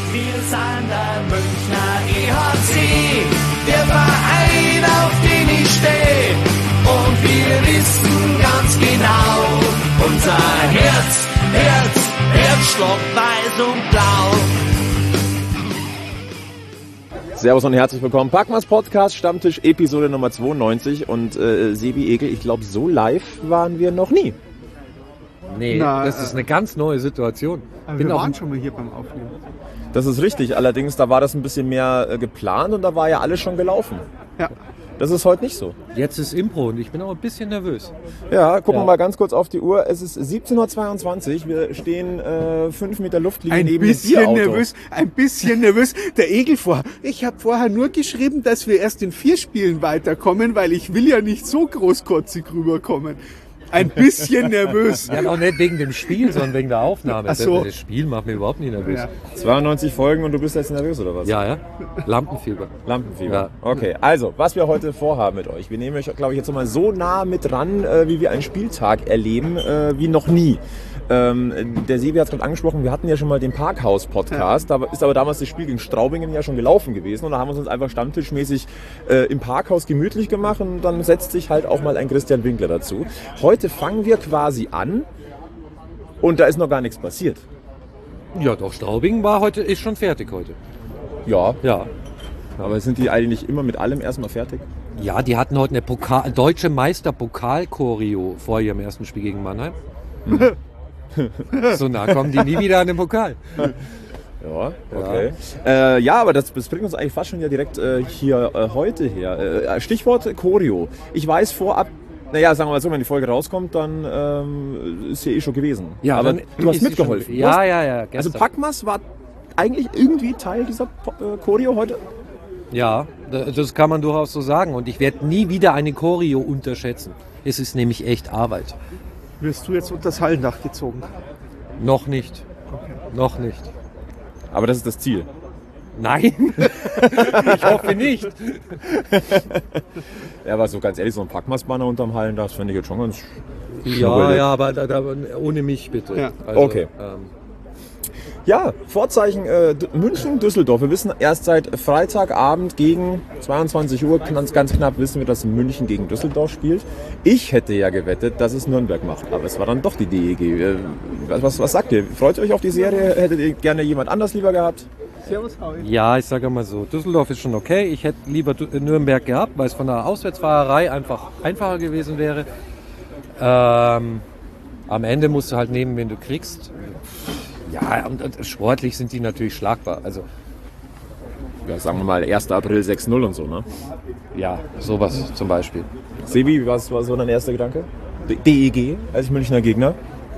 Wir sind der Münchner EHC, der Verein, auf den ich stehe. Und wir wissen ganz genau, unser Herzschlag weiß und blau. Servus und herzlich willkommen. Packmas Podcast, Stammtisch, Episode Nummer 92. Und Sebi Egel, ich glaube, so live waren wir noch nie. Nee, das ist eine ganz neue Situation. Aber wir waren schon mal hier beim Aufnehmen. Das ist richtig, allerdings, da war das ein bisschen mehr geplant und da war ja alles schon gelaufen. Ja. Das ist heute nicht so. Jetzt ist Impro und ich bin auch ein bisschen nervös. Ja, gucken wir mal ganz kurz auf die Uhr. Es ist 17.22 Uhr, wir stehen 5 Meter Luftlinie neben dem Bierauto. Ein bisschen nervös. Der Egel vorher. Ich habe vorher nur geschrieben, dass wir erst in 4 Spielen weiterkommen, weil ich will ja nicht so großkotzig rüberkommen. Ein bisschen nervös. Ja, auch nicht wegen dem Spiel, sondern wegen der Aufnahme. Ach so. Das Spiel macht mich überhaupt nicht nervös. Ja. 92 Folgen und du bist jetzt nervös, oder was? Ja. Lampenfieber. Lampenfieber. Ja. Okay, also, was wir heute vorhaben mit euch. Wir nehmen euch, glaube ich, jetzt nochmal so nah mit ran, wie wir einen Spieltag erleben, wie noch nie. Der Sebi hat es gerade angesprochen, wir hatten ja schon mal den Parkhaus-Podcast, da ist aber damals das Spiel gegen Straubingen ja schon gelaufen gewesen und da haben wir uns einfach stammtischmäßig im Parkhaus gemütlich gemacht und dann setzt sich halt auch mal ein Christian Winkler dazu. Heute fangen wir quasi an und da ist noch gar nichts passiert. Ja, doch, Straubingen ist schon fertig heute. Ja, Ja. aber sind die eigentlich immer mit allem erstmal fertig? Ja, die hatten heute eine deutsche Meister-Pokal-Choreo vor ihrem ersten Spiel gegen Mannheim. So nah kommen die nie wieder an den Pokal. Ja, okay. Ja, aber das bringt uns eigentlich fast schon ja direkt hier heute her. Stichwort Choreo. Ich weiß vorab, naja, sagen wir mal so, wenn die Folge rauskommt, dann ist sie schon gewesen. Ja, aber dann du hast ist sie mitgeholfen. schon- Ja, gestern. Also Packmas war eigentlich irgendwie Teil dieser Choreo heute? Ja, das kann man durchaus so sagen. Und ich werde nie wieder eine Choreo unterschätzen. Es ist nämlich echt Arbeit. Wirst du jetzt unter das Hallendach gezogen? Noch nicht. Noch nicht. Aber das ist das Ziel. Nein, ich hoffe nicht. Ja, aber so ganz ehrlich, so ein Packmas-Banner unterm Hallen, das finde ich jetzt schon ganz Ja, aber ohne mich bitte. Ja. Also, Okay. Ja, Vorzeichen München-Düsseldorf. Wir wissen erst seit Freitagabend gegen 22 Uhr, ganz knapp wissen wir, dass München gegen Düsseldorf spielt. Ich hätte ja gewettet, dass es Nürnberg macht, aber es war dann doch die DEG. Was sagt ihr? Freut ihr euch auf die Serie? Hättet ihr gerne jemand anders lieber gehabt? Servus, Howie. Ja, ich sage mal so, Düsseldorf ist schon okay. Ich hätte lieber Nürnberg gehabt, weil es von der Auswärtsfahrerei einfach einfacher gewesen wäre. Am Ende musst du halt nehmen, wen du kriegst. Ja, und sportlich sind die natürlich schlagbar. Also Ja, sagen wir mal 1. April 6-0 und so, ne? ja, sowas zum Beispiel. Sebi, was war so dein erster Gedanke? DEG als Münchner Gegner?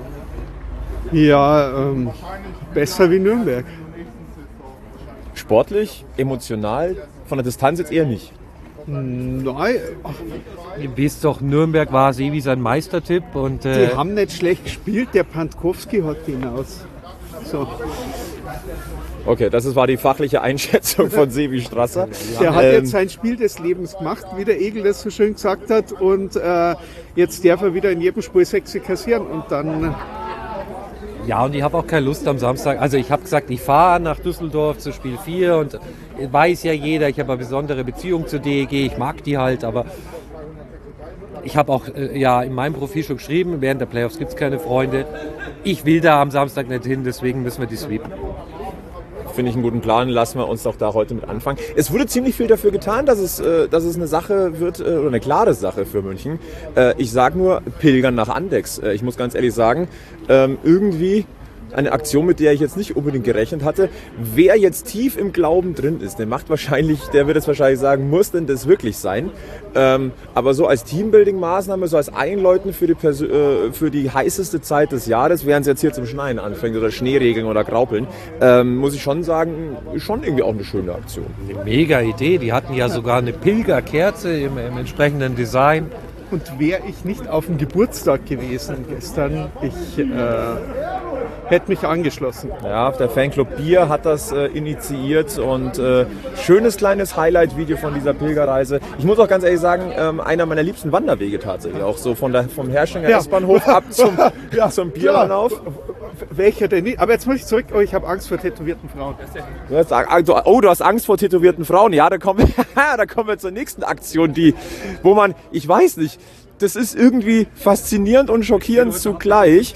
Ja, besser wie Nürnberg. Sportlich, emotional, von der Distanz jetzt eher nicht. Nein, Ihr wisst doch, Nürnberg war Sebi sein Meistertipp. Und, die haben nicht schlecht gespielt. Der Pantkowski hat den aus. So. Okay, das war die fachliche Einschätzung von Sebi Strasser. Der hat jetzt sein Spiel des Lebens gemacht, wie der Egel das so schön gesagt hat. Und jetzt darf er wieder in jedem Spiel 6 kassieren. Und dann ja, und ich habe auch keine Lust am Samstag. Also ich habe gesagt, ich fahre nach Düsseldorf zu Spiel 4 und weiß ja jeder, ich habe eine besondere Beziehung zur DEG, ich mag die halt, aber ich habe auch in meinem Profil schon geschrieben, während der Playoffs gibt es keine Freunde. Ich will da am Samstag nicht hin, deswegen müssen wir die sweepen. Finde ich einen guten Plan, lassen wir uns doch da heute mit anfangen. Es wurde ziemlich viel dafür getan, dass es eine Sache wird, oder eine klare Sache für München. Ich sage nur, pilgern nach Andex. Ich muss ganz ehrlich sagen, irgendwie eine Aktion, mit der ich jetzt nicht unbedingt gerechnet hatte. Wer jetzt tief im Glauben drin ist, der wird jetzt wahrscheinlich sagen, muss denn das wirklich sein? Aber so als Teambuilding-Maßnahme, so als Einläuten für die heißeste Zeit des Jahres, während es jetzt hier zum Schneien anfängt oder Schneeregeln oder Graupeln, muss ich schon sagen, schon irgendwie auch eine schöne Aktion. Eine mega Idee, die hatten ja sogar eine Pilgerkerze im entsprechenden Design. Und wäre ich nicht auf dem Geburtstag gewesen gestern, ich hätte mich angeschlossen. Ja, der Fanclub Bier hat das initiiert und schönes kleines Highlight-Video von dieser Pilgerreise. Ich muss auch ganz ehrlich sagen, einer meiner liebsten Wanderwege tatsächlich, auch so vom Herrschenger S-Bahnhof ab zum Bierbahnhof. Welcher denn nicht? Aber jetzt muss ich zurück. Oh, ich habe Angst vor tätowierten Frauen. Du hast Angst vor tätowierten Frauen. Ja, da kommen wir zur nächsten Aktion, ich weiß nicht, das ist irgendwie faszinierend und schockierend zugleich.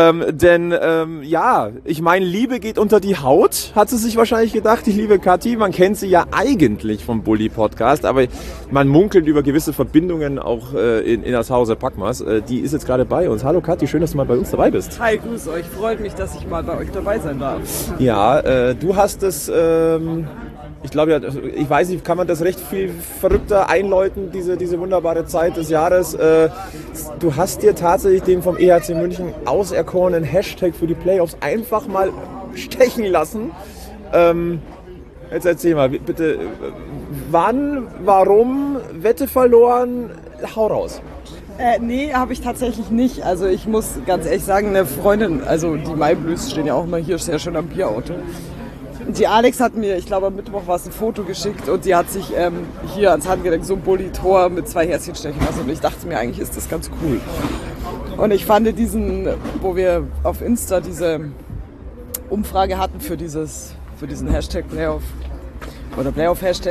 Ich meine, Liebe geht unter die Haut, hat sie sich wahrscheinlich gedacht, die liebe Kathi. Man kennt sie ja eigentlich vom Bully-Podcast, aber man munkelt über gewisse Verbindungen auch in das Hause Packmas. Die ist jetzt gerade bei uns. Hallo Kathi, schön, dass du mal bei uns dabei bist. Hi, grüß euch. Freut mich, dass ich mal bei euch dabei sein darf. Ja, du hast es... ich glaube, ich weiß nicht, kann man das recht viel verrückter einläuten, diese wunderbare Zeit des Jahres. Du hast dir tatsächlich den vom EHC München auserkorenen Hashtag für die Playoffs einfach mal stechen lassen. Jetzt erzähl mal, bitte, wann, warum, Wette verloren, hau raus. Nee, habe ich tatsächlich nicht. Also ich muss ganz ehrlich sagen, eine Freundin, also die Maiblüs stehen ja auch immer hier sehr schön am Bierauto. Die Alex hat mir, ich glaube am Mittwoch war es ein Foto geschickt und die hat sich hier ans Handgelenk so ein Bulli-Tor mit 2 Herzchen stechen lassen und ich dachte mir, eigentlich ist das ganz cool. Und ich fand wo wir auf Insta diese Umfrage hatten für diesen Hashtag Playoff oder Playoff-Hashtag,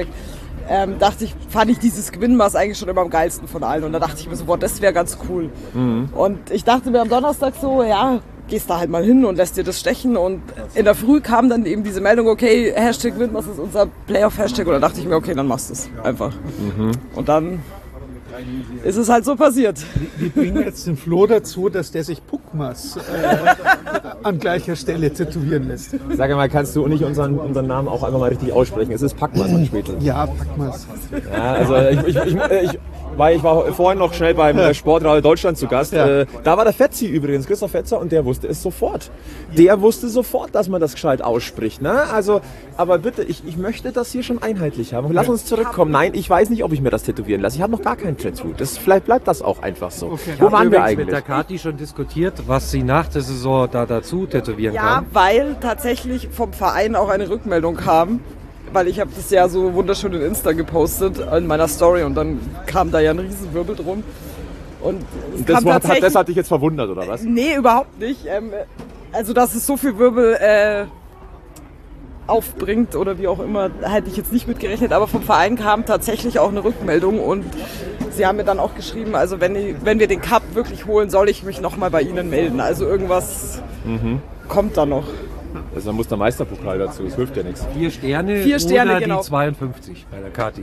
fand ich dieses Gewinnmaß eigentlich schon immer am geilsten von allen und da dachte ich mir so, boah, das wäre ganz cool. Mhm. Und ich dachte mir am Donnerstag so, ja, gehst da halt mal hin und lässt dir das stechen und in der Früh kam dann eben diese Meldung, okay, Hashtag Windmass ist unser Playoff-Hashtag und da dachte ich mir, okay, dann machst du es einfach. Mhm. Und dann ist es halt so passiert. Wir bringen jetzt den Flo dazu, dass der sich Puckmas an gleicher Stelle tätowieren lässt. Sag mal, kannst du nicht unseren Namen auch einfach mal richtig aussprechen? Es ist Packmas am später. Ja, Packmas. Ja, also ich war vorhin noch schnell beim Sportradio Deutschland zu Gast. Ja. Da war der Fetzi übrigens, Christoph Fetzer, und der wusste es sofort. Der wusste sofort, dass man das gescheit ausspricht. Ne? Also, aber bitte, ich möchte das hier schon einheitlich haben. Lass uns zurückkommen. Nein, ich weiß nicht, ob ich mir das tätowieren lasse. Ich habe noch gar kein Tattoo. Vielleicht bleibt das auch einfach so. Okay. Wo waren wir eigentlich? Mit der Kathi schon diskutiert, was sie nach der Saison dazu tätowieren kann? Ja, weil tatsächlich vom Verein auch eine Rückmeldung kam. Weil ich habe das ja so wunderschön in Insta gepostet, in meiner Story und dann kam da ja ein Riesenwirbel drum. Und das hat dich jetzt verwundert, oder was? Nee, überhaupt nicht. Also dass es so viel Wirbel aufbringt oder wie auch immer, hätte ich jetzt nicht mitgerechnet. Aber vom Verein kam tatsächlich auch eine Rückmeldung und sie haben mir dann auch geschrieben, also wenn wir den Cup wirklich holen, soll ich mich nochmal bei ihnen melden. Also irgendwas kommt da noch. Also dann muss der Meisterpokal dazu, das hilft ja nichts. 4 Sterne oder genau. Die 52 bei der Kathi.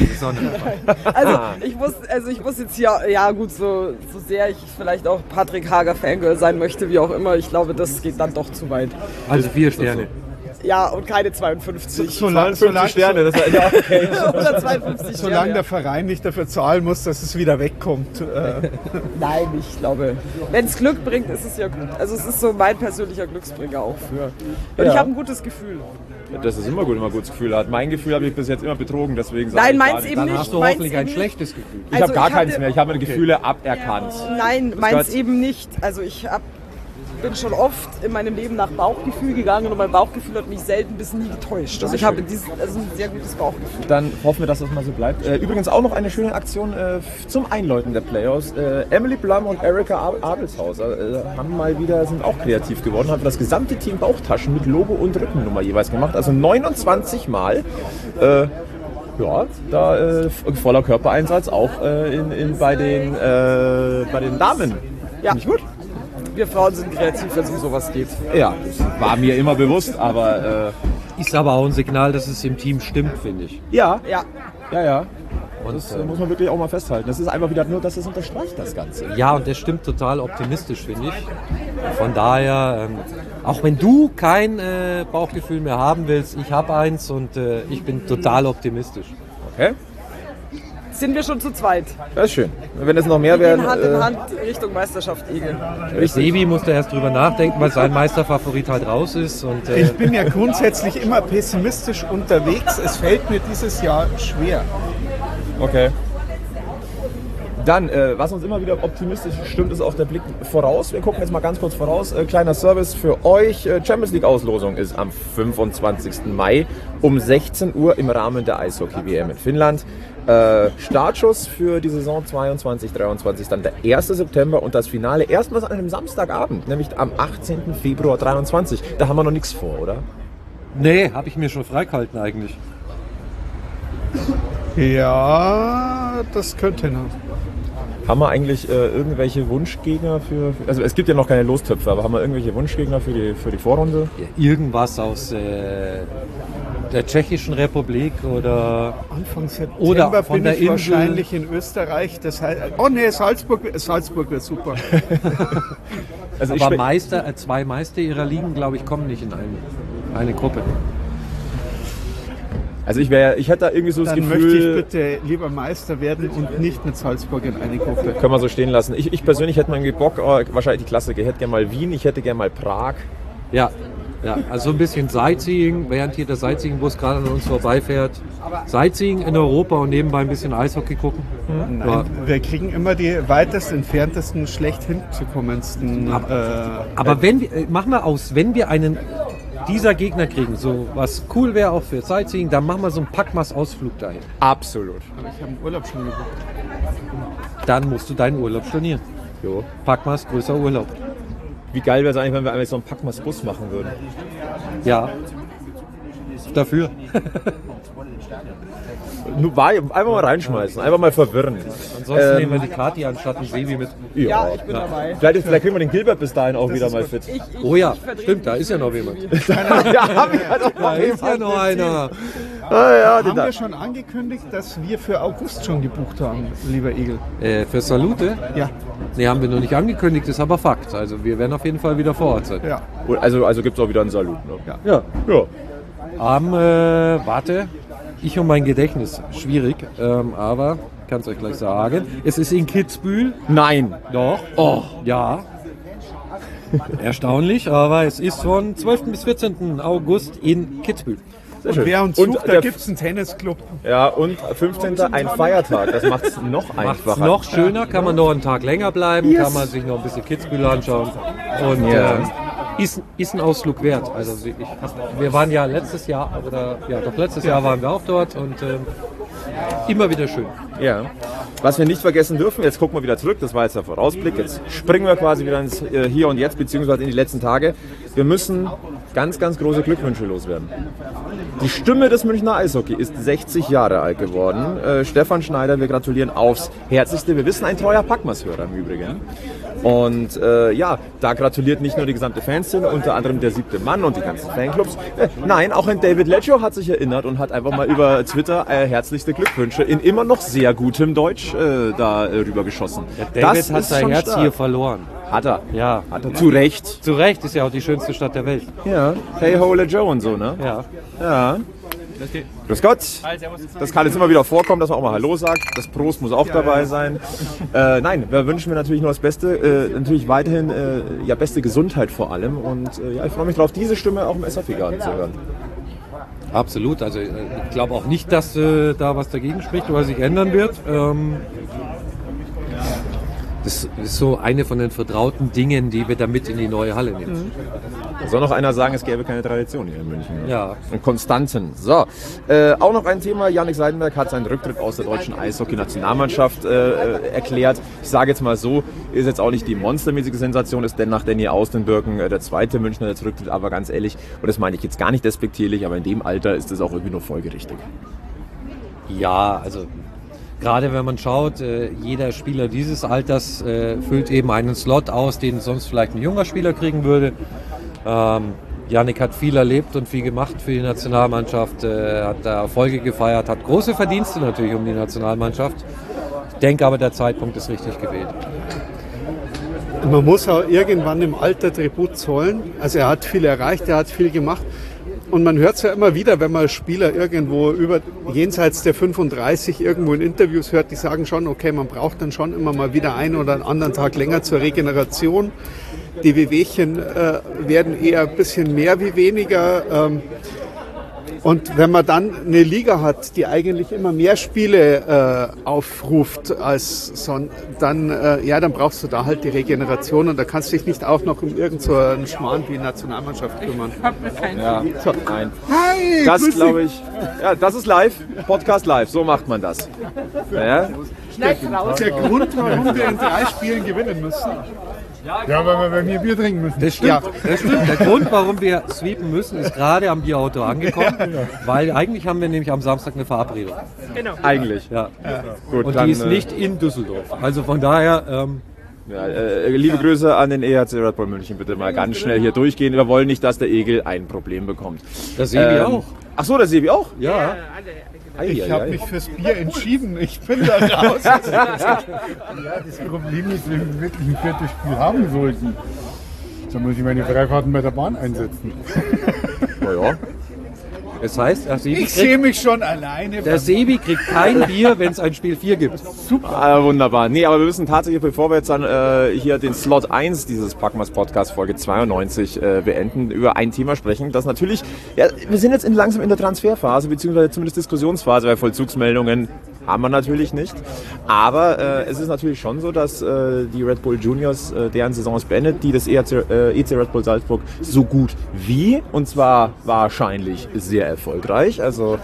Ich muss jetzt hier, ja gut, so sehr ich vielleicht auch Patrick Hager Fangirl sein möchte, wie auch immer, ich glaube, das geht dann doch zu weit. Also 4 Sterne. Ja, und keine 52. Solange Sterne, das war ja okay. Oder 52 Sterne. Solange der Verein nicht dafür zahlen muss, dass es wieder wegkommt. Nein, ich glaube, wenn es Glück bringt, ist es ja gut. Also es ist so mein persönlicher Glücksbringer auch für. Und ich habe ein gutes Gefühl. Das ist immer gut, wenn man ein gutes Gefühl hat. Mein Gefühl habe ich bis jetzt immer betrogen, deswegen sage ich meins eben dann nicht. Dann hast du hoffentlich ein schlechtes Gefühl. Ich habe gar keins mehr, ich habe meine Gefühle aberkannt. Nein, meins eben nicht. Also ich bin schon oft in meinem Leben nach Bauchgefühl gegangen und mein Bauchgefühl hat mich selten bis nie getäuscht. Also ich habe ein sehr gutes Bauchgefühl. Dann hoffen wir, dass das mal so bleibt. Übrigens auch noch eine schöne Aktion zum Einläuten der Playoffs. Emily Blum und Erika Abelshauser sind auch kreativ geworden, haben für das gesamte Team Bauchtaschen mit Logo und Rückennummer jeweils gemacht. Also 29 Mal. Voller Körpereinsatz auch bei den Damen. Ja. Finde ich gut. Wir Frauen sind kreativ, wenn es um sowas geht. Ja, war mir immer bewusst, aber... ist aber auch ein Signal, dass es im Team stimmt, finde ich. Ja. Und das muss man wirklich auch mal festhalten. Das ist einfach wieder nur, dass es unterstreicht das Ganze. Ja, und der stimmt total optimistisch, finde ich. Von daher, auch wenn du kein Bauchgefühl mehr haben willst, ich habe eins und ich bin total optimistisch. Okay. Sind wir schon zu zweit. Das ist schön. Wenn es noch mehr werden... Hand in Hand Richtung Meisterschaft Egel. Sebi musste erst drüber nachdenken, weil sein Meisterfavorit halt raus ist. Und, ich bin ja grundsätzlich immer pessimistisch unterwegs. Es fällt mir dieses Jahr schwer. Okay. Dann, was uns immer wieder optimistisch stimmt, ist auch der Blick voraus. Wir gucken jetzt mal ganz kurz voraus. Kleiner Service für euch. Champions League Auslosung ist am 25. Mai um 16 Uhr im Rahmen der Eishockey-WM in Finnland. Startschuss für die Saison 22/23 dann der 1. September und das Finale erstmals an einem Samstagabend, nämlich am 18. Februar 23. Da haben wir noch nichts vor, oder? Nee, habe ich mir schon freigehalten eigentlich. Ja, das könnte noch. Haben wir eigentlich irgendwelche Wunschgegner für... Also es gibt ja noch keine Lostöpfe, aber haben wir irgendwelche Wunschgegner für die Vorrunde? Ja, irgendwas aus der Tschechischen Republik oder Anfang September oder von bin der ich Insel. wahrscheinlich in Österreich. Das heißt, oh nee, Salzburg wäre super. Also ich Aber zwei Meister ihrer Ligen, glaube ich, kommen nicht in eine Gruppe. Also ich hätte da irgendwie so das Dann Gefühl... möchte ich bitte lieber Meister werden und nicht mit Salzburg in eine Gruppe. Können wir so stehen lassen. Ich persönlich hätte mal irgendwie Bock, wahrscheinlich die Klassiker. Ich hätte gerne mal Wien, ich hätte gerne mal Prag. Ja, also ein bisschen Sightseeing, während hier der Sightseeing-Bus gerade an uns vorbeifährt. Sightseeing in Europa und nebenbei ein bisschen Eishockey gucken. Nein, Ja. wir kriegen immer die weitest entferntesten, schlecht hinzukommendsten. Aber machen wir aus, wenn wir einen dieser Gegner kriegen, so was cool wäre auch für Sightseeing, dann machen wir so einen Packmas-Ausflug dahin. Absolut. Aber ich habe einen Urlaub schon gebucht. Dann musst du deinen Urlaub stornieren. Jo. Packmas, größer Urlaub. Wie geil wäre es eigentlich, wenn wir einmal so einen Packmas-Bus machen würden? Ja. Dafür. Einfach mal reinschmeißen, einfach mal verwirren. Ansonsten nehmen wir die Kati anstatt einen Sebi mit. Ja, ich bin dabei. Vielleicht kriegen wir den Gilbert bis dahin auch wieder mal fit. Oh ja, stimmt, da ist ja noch jemand. Ja, hab ich halt auch Da ist ja noch einer. Haben wir schon angekündigt, dass wir für August schon gebucht haben, lieber Egel? Für Salute? Ja. Nee, haben wir noch nicht angekündigt, ist aber Fakt. Also wir werden auf jeden Fall wieder vor Ort sein. Ja. Also gibt es auch wieder einen Salut. Ne? Ja. Ja. Warte, ich und mein Gedächtnis, schwierig, aber ich kann es euch gleich sagen. Es ist in Kitzbühel. Nein. Doch. Oh, ja. Erstaunlich, aber es ist von 12. bis 14. August in Kitzbühel. Sehr Und schön. wer uns Und sucht, da der- gibt es einen Tennisclub. Ja, und 15. ein Feiertag. Das macht es noch Macht's einfacher. noch schöner, kann man noch einen Tag länger bleiben, kann man sich noch ein bisschen Kitzbühel anschauen und Ja. ist ein Ausflug wert. Also wir waren ja letztes Jahr waren wir auch dort und immer wieder schön. Ja. Was wir nicht vergessen dürfen, jetzt gucken wir wieder zurück, das war jetzt der Vorausblick, jetzt springen wir quasi wieder ins Hier und Jetzt, beziehungsweise in die letzten Tage. Wir müssen ganz, ganz große Glückwünsche loswerden. Die Stimme des Münchner Eishockey ist 60 Jahre alt geworden. Stefan Schneider, wir gratulieren aufs Herzlichste. Wir wissen, ein treuer Packmas-Hörer im Übrigen. Und da gratuliert nicht nur die gesamte Fanszene, unter anderem der 7. Mann und die ganzen Fanclubs. Nein, auch ein David Leccio hat sich erinnert und hat einfach mal über Twitter herzlichste Glückwünsche in immer noch sehr gutem Deutsch rüber geschossen. David hat sein Herz hier verloren. Hat er. Ja. Hat er. Zu Recht. Zu Recht, ist ja auch die schönste Stadt der Welt. Ja. Hey Hole Joe und so, ne? Ja. Ja. Grüß Gott. Das kann jetzt immer wieder vorkommen, dass man auch mal Hallo sagt. Das Prost muss auch dabei sein. Nein, wir wünschen mir natürlich nur das Beste. Natürlich weiterhin beste Gesundheit vor allem. Und ich freue mich darauf, diese Stimme auch im SAP-Garten zu hören. Absolut. Also ich glaube auch nicht, dass da was dagegen spricht oder sich ändern wird. Das ist so eine von den vertrauten Dingen, die wir da mit in die neue Halle nehmen. Soll noch einer sagen, es gäbe keine Tradition hier in München. Ne? Ja. Und Konstanten. So, auch noch ein Thema. Jannik Seidenberg hat seinen Rücktritt aus der deutschen Eishockey-Nationalmannschaft erklärt. Ich sage jetzt mal so, ist jetzt auch nicht die monstermäßige Sensation, ist denn nach Danny Austenbürgen der zweite Münchner, der zurücktritt. Aber ganz ehrlich, und das meine ich jetzt gar nicht despektierlich, aber in dem Alter ist das auch irgendwie nur folgerichtig. Ja, also gerade wenn man schaut, jeder Spieler dieses Alters füllt eben einen Slot aus, den sonst vielleicht ein junger Spieler kriegen würde. Jannik hat viel erlebt und viel gemacht für die Nationalmannschaft, hat da Erfolge gefeiert, hat große Verdienste natürlich um die Nationalmannschaft. Ich denke aber, der Zeitpunkt ist richtig gewählt. Man muss auch irgendwann im Alter Tribut zollen. Also er hat viel erreicht, er hat viel gemacht. Und man hört es ja immer wieder, wenn man Spieler irgendwo jenseits der 35 irgendwo in Interviews hört, die sagen schon, okay, man braucht dann schon immer mal wieder einen oder einen anderen Tag länger zur Regeneration. Die Wehwehchen werden eher ein bisschen mehr wie weniger. Und wenn man dann eine Liga hat, die eigentlich immer mehr Spiele aufruft als dann brauchst du da halt die Regeneration und da kannst du dich nicht auch noch um irgend so einen Schmarrn wie Nationalmannschaft kümmern. Ja, So. nein. Hi, Das grüß glaube ich. Ja, das ist live. Podcast live. So macht man das. Ja? Der Grund, warum wir in 3 Spielen gewinnen müssen. Ja, weil wir bei mir Bier trinken müssen. Das stimmt, das stimmt. Der Grund, warum wir sweepen müssen, ist gerade am Bierauto angekommen, weil eigentlich haben wir nämlich am Samstag eine Verabredung. Eigentlich. Ja. Gut, Und dann, die ist nicht in Düsseldorf. Also von daher, liebe Grüße an den EHC Red Bull München. Bitte mal ganz schnell hier durchgehen. Wir wollen nicht, dass der Egel ein Problem bekommt. das sehen wir auch. Ach so, das Sebi auch? Ja. Ich habe mich fürs Bier entschieden. Ich bin da raus. Ja, das Problem ist, wenn wir wirklich ein 4. Spiel haben sollten, dann muss ich meine Freifahrten bei der Bahn einsetzen. Ja. Das heißt, Ich sehe mich schon alleine. der Sebi kriegt kein Bier, wenn es ein Spiel 4 gibt. Ah, wunderbar. Nee, aber wir müssen tatsächlich, bevor wir jetzt dann hier den Slot 1 dieses Packmas Podcast Folge 92 beenden, über ein Thema sprechen, das natürlich, ja, wir sind jetzt langsam in der Transferphase, beziehungsweise zumindest Diskussionsphase, weil Vollzugsmeldungen haben wir natürlich nicht. Aber es ist natürlich schon so, dass die Red Bull Juniors, deren Saison ist beendet, die des EC Red Bull Salzburg so gut wie, und zwar wahrscheinlich sehr erfolgreich. Also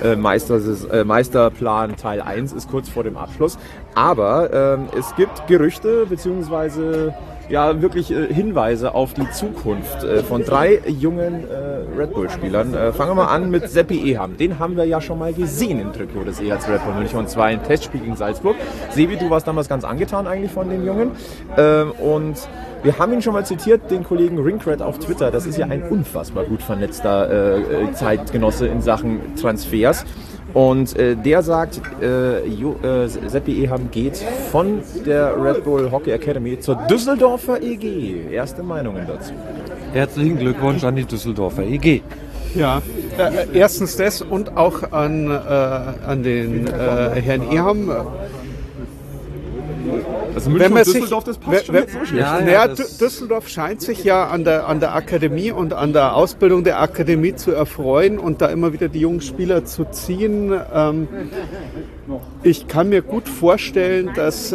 Meisterplan Teil 1 ist kurz vor dem Abschluss. Aber es gibt Gerüchte beziehungsweise ja wirklich Hinweise auf die Zukunft von 3 jungen Red Bull-Spielern. Fangen wir mal an mit Seppi Eham. Den haben wir ja schon mal gesehen im Trikot des EHC Red Bull München, und zwar im Testspiel gegen Salzburg. Sebi, du warst damals ganz angetan eigentlich von den Jungen. Und wir haben ihn schon mal zitiert, den Kollegen Ringcred auf Twitter. Das ist ja ein unfassbar gut vernetzter Zeitgenosse in Sachen Transfers. Und der sagt, Seppi Eham geht von der Red Bull Hockey Academy zur Düsseldorfer EG. Erste Meinungen dazu. Herzlichen Glückwunsch an die Düsseldorfer EG. Ja, erstens das und auch an den Herrn Eham. Also Wenn man sich, Düsseldorf, das passt schon nicht so schlecht. naja, Düsseldorf scheint sich ja an der Akademie und an der Ausbildung der Akademie zu erfreuen und da immer wieder die jungen Spieler zu ziehen. Ich kann mir gut vorstellen, dass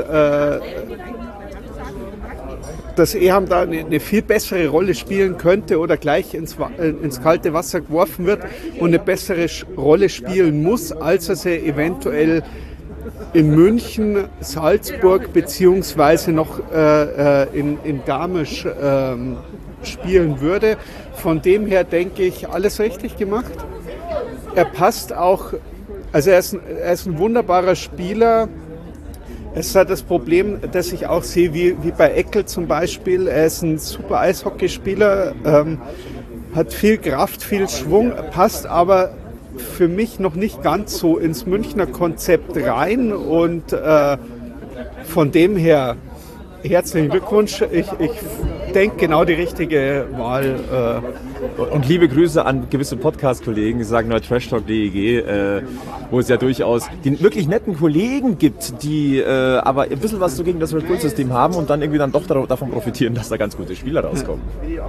Eham da eine viel bessere Rolle spielen könnte oder gleich ins kalte Wasser geworfen wird und eine bessere Rolle spielen muss, als er sie eventuell in München, Salzburg beziehungsweise noch in Garmisch spielen würde. Von dem her denke ich, alles richtig gemacht. Er passt auch, also er ist ein wunderbarer Spieler. Es ist halt das Problem, das ich auch sehe, wie bei Eckel zum Beispiel. Er ist ein super Eishockeyspieler, hat viel Kraft, viel Schwung, passt aber für mich noch nicht ganz so ins Münchner Konzept rein und von dem her herzlichen Glückwunsch. Ich denke, genau die richtige Wahl. Und liebe Grüße an gewisse Podcast-Kollegen, die sagen nur Trashtalk.deg, wo es ja durchaus die wirklich netten Kollegen gibt, die aber ein bisschen was so gegen das Red Bull-System haben und dann irgendwie dann doch davon profitieren, dass da ganz gute Spieler rauskommen.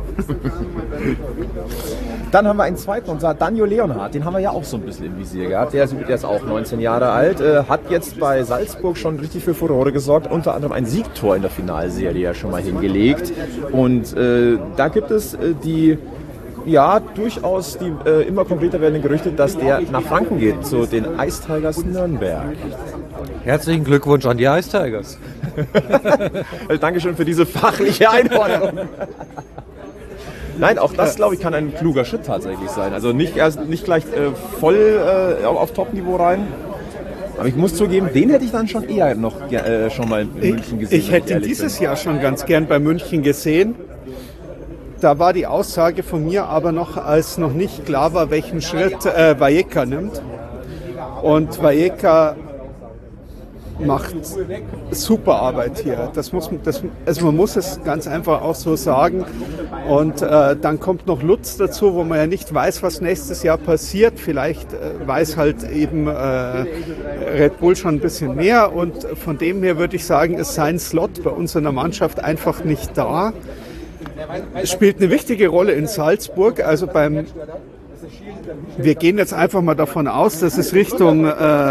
Dann haben wir einen zweiten, und zwar Daniel Leonhardt, den haben wir ja auch so ein bisschen im Visier gehabt. Der ist auch 19 Jahre alt, hat jetzt bei Salzburg schon richtig für Furore gesorgt, unter anderem ein Siegtor in der Finalserie ja schon mal hingelegt. Und da gibt es durchaus die immer konkreter werdenden Gerüchte, dass der nach Franken geht, zu den Ice Tigers Nürnberg. Herzlichen Glückwunsch an die Ice Tigers. Dankeschön für diese fachliche Einordnung. Nein, auch das, glaube ich, kann ein kluger Schritt tatsächlich sein. Also nicht gleich voll auf Top-Niveau rein. Aber ich muss zugeben, den hätte ich dann schon eher noch schon mal in München gesehen. Ich hätte ihn dieses Jahr schon ganz gern bei München gesehen. Da war die Aussage von mir aber noch, als noch nicht klar war, welchen Schritt Valleca nimmt. Und Valleca macht super Arbeit hier. Man muss es ganz einfach auch so sagen. Und dann kommt noch Lutz dazu, wo man ja nicht weiß, was nächstes Jahr passiert. Vielleicht weiß halt eben Red Bull schon ein bisschen mehr. Und von dem her würde ich sagen, ist sein Slot bei uns in der Mannschaft einfach nicht da. Es spielt eine wichtige Rolle in Salzburg. Also beim wir gehen jetzt einfach mal davon aus, dass es Richtung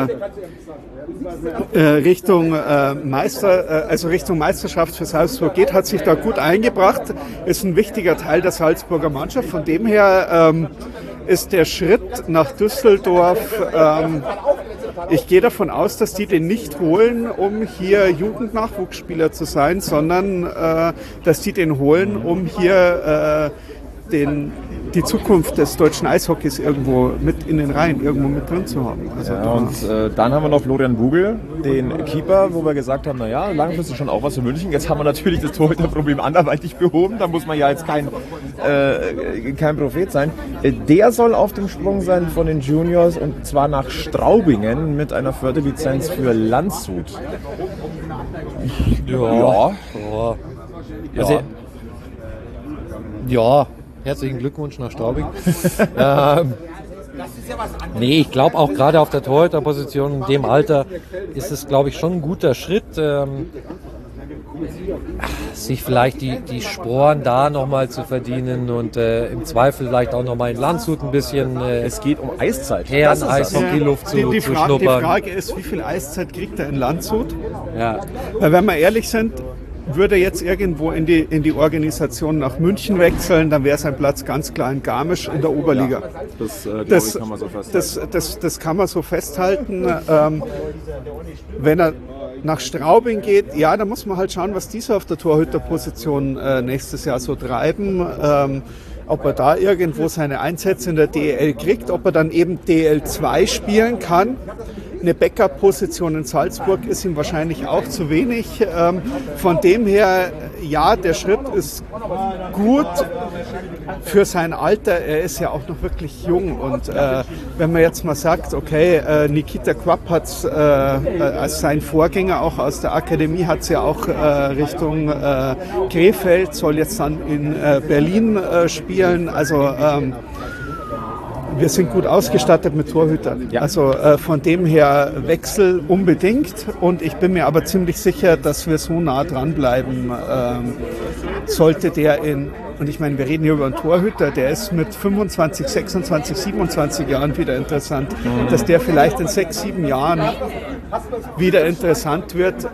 Meisterschaft für Salzburg geht, hat sich da gut eingebracht, ist ein wichtiger Teil der Salzburger Mannschaft. Von dem her ist der Schritt nach Düsseldorf, ich gehe davon aus, dass die den nicht holen, um hier Jugendnachwuchsspieler zu sein, sondern dass die den holen, um hier die Zukunft des deutschen Eishockeys irgendwo mit in den Reihen, irgendwo mit drin zu haben. Also und dann haben wir noch Florian Bugel, den Keeper, wo wir gesagt haben, naja, langfristig schon auch was für München. Jetzt haben wir natürlich das Torhüterproblem anderweitig behoben, da muss man ja jetzt kein Prophet sein. Der soll auf dem Sprung sein von den Juniors und zwar nach Straubingen mit einer Förderlizenz für Landshut. Ja. Herzlichen Glückwunsch nach Straubing. Nee, ich glaube auch gerade auf der Torhüterposition in dem Alter ist es, glaube ich, schon ein guter Schritt, sich vielleicht die Sporen da nochmal zu verdienen und im Zweifel vielleicht auch nochmal in Landshut ein bisschen es geht um Eiszeit. Herren-Eishockey-Luft zu schnuppern. Die Frage ist, wie viel Eiszeit kriegt er in Landshut? Ja. Weil wenn wir ehrlich sind, würde er jetzt irgendwo in die Organisation nach München wechseln, dann wäre sein Platz ganz klar in Garmisch in der Oberliga. Ja, das kann man so festhalten. Das kann man so festhalten. Wenn er nach Straubing geht, ja, da muss man halt schauen, was diese auf der Torhüterposition nächstes Jahr so treiben. Ob er da irgendwo seine Einsätze in der DEL kriegt, ob er dann eben DL2 spielen kann. Eine Backup-Position in Salzburg ist ihm wahrscheinlich auch zu wenig. Von dem her, ja, der Schritt ist gut für sein Alter. Er ist ja auch noch wirklich jung. Und wenn man jetzt mal sagt, okay, Nikita Quapp hat als sein Vorgänger auch aus der Akademie, hat es ja auch Richtung Krefeld, soll jetzt dann in Berlin spielen. Also wir sind gut ausgestattet mit Torhütern. Ja. Also von dem her Wechsel unbedingt. Und ich bin mir aber ziemlich sicher, dass wir so nah dranbleiben, sollte der und ich meine, wir reden hier über einen Torhüter, der ist mit 25, 26, 27 Jahren wieder interessant, dass der vielleicht in 6, 7 Jahren wieder interessant wird.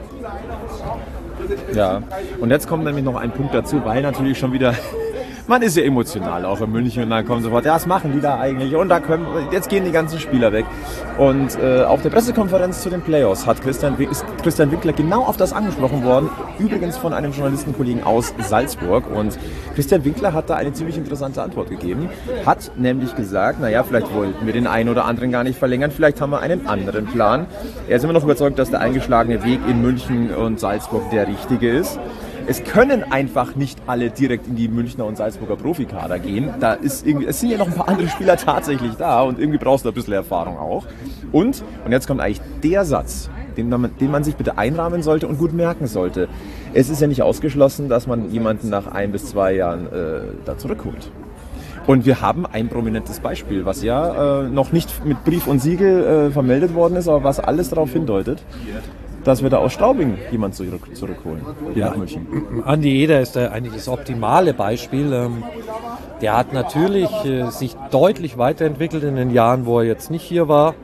Ja, und jetzt kommt nämlich noch ein Punkt dazu, weil natürlich schon wieder... Man ist ja emotional auch in München und dann kommt sofort, ja, was machen die da eigentlich? Und jetzt gehen die ganzen Spieler weg. Und auf der Pressekonferenz zu den Playoffs ist Christian Winkler genau auf das angesprochen worden, übrigens von einem Journalistenkollegen aus Salzburg. Und Christian Winkler hat da eine ziemlich interessante Antwort gegeben, hat nämlich gesagt, naja, vielleicht wollten wir den einen oder anderen gar nicht verlängern, vielleicht haben wir einen anderen Plan. Er ist immer noch überzeugt, dass der eingeschlagene Weg in München und Salzburg der richtige ist. Es können einfach nicht alle direkt in die Münchner und Salzburger Profikader gehen. Es sind ja noch ein paar andere Spieler tatsächlich da und irgendwie brauchst du ein bisschen Erfahrung auch. Und jetzt kommt eigentlich der Satz, den man sich bitte einrahmen sollte und gut merken sollte. Es ist ja nicht ausgeschlossen, dass man jemanden nach 1 bis 2 Jahren da zurückholt. Und wir haben ein prominentes Beispiel, was ja noch nicht mit Brief und Siegel vermeldet worden ist, aber was alles darauf hindeutet, dass wir da aus Straubing jemanden zurückholen. Ja, Andi Eder ist eigentlich das optimale Beispiel. Der hat natürlich sich deutlich weiterentwickelt in den Jahren, wo er jetzt nicht hier war.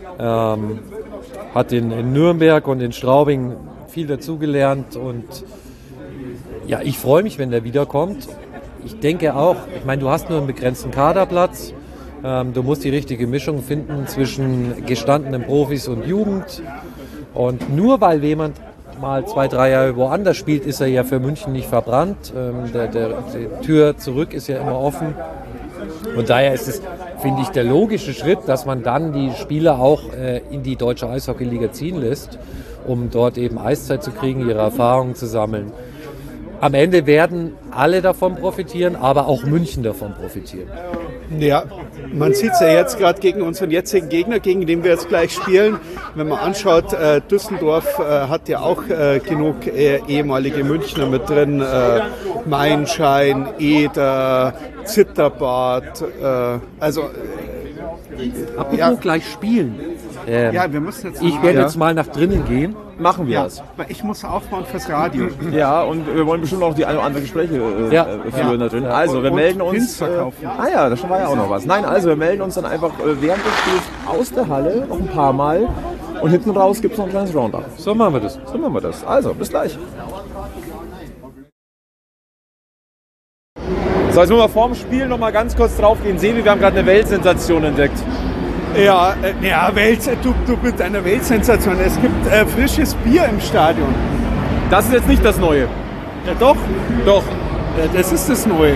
Hat in Nürnberg und in Straubing viel dazugelernt und ja, ich freue mich, wenn der wiederkommt. Ich denke auch, ich meine, du hast nur einen begrenzten Kaderplatz. Du musst die richtige Mischung finden zwischen gestandenen Profis und Jugend. Und nur weil jemand mal 2, 3 Jahre woanders spielt, ist er ja für München nicht verbrannt. Die Tür zurück ist ja immer offen. Und daher ist es, finde ich, der logische Schritt, dass man dann die Spieler auch in die deutsche Eishockey-Liga ziehen lässt, um dort eben Eiszeit zu kriegen, ihre Erfahrungen zu sammeln. Am Ende werden alle davon profitieren, aber auch München davon profitieren. Ja, man sieht es ja jetzt gerade gegen unseren jetzigen Gegner, gegen den wir jetzt gleich spielen. Wenn man anschaut, Düsseldorf hat ja auch genug ehemalige Münchner mit drin. Meinschein, Eder, Zitterbart. Apropos gleich spielen. Ja, wir müssen jetzt Ich werde jetzt mal nach drinnen gehen. Machen wir das. weil ich muss aufbauen fürs Radio. Ja, und wir wollen bestimmt auch die ein oder andere Gespräche führen da drin. Also, wir Und melden uns. Pins verkaufen. Ja, da war ja auch noch was. Nein, also, wir melden uns dann einfach während des Spiels aus der Halle noch ein paar Mal. Und hinten raus gibt es noch ein kleines Roundup. So machen wir das. So machen wir das. Also, bis gleich. So, jetzt müssen wir vorm Spiel noch mal ganz kurz drauf gehen. Sebi, wir haben gerade eine Weltsensation entdeckt. Ja, du mit einer Weltsensation. Es gibt frisches Bier im Stadion. Das ist jetzt nicht das Neue. Ja, doch. Doch. Ja, das ist das Neue.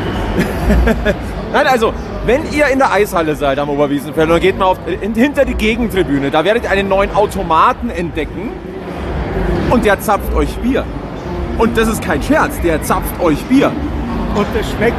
Nein, also, wenn ihr in der Eishalle seid am Oberwiesenfeld, dann geht mal hinter die Gegentribüne. Da werdet ihr einen neuen Automaten entdecken und der zapft euch Bier. Und das ist kein Scherz, der zapft euch Bier. Und das schmeckt.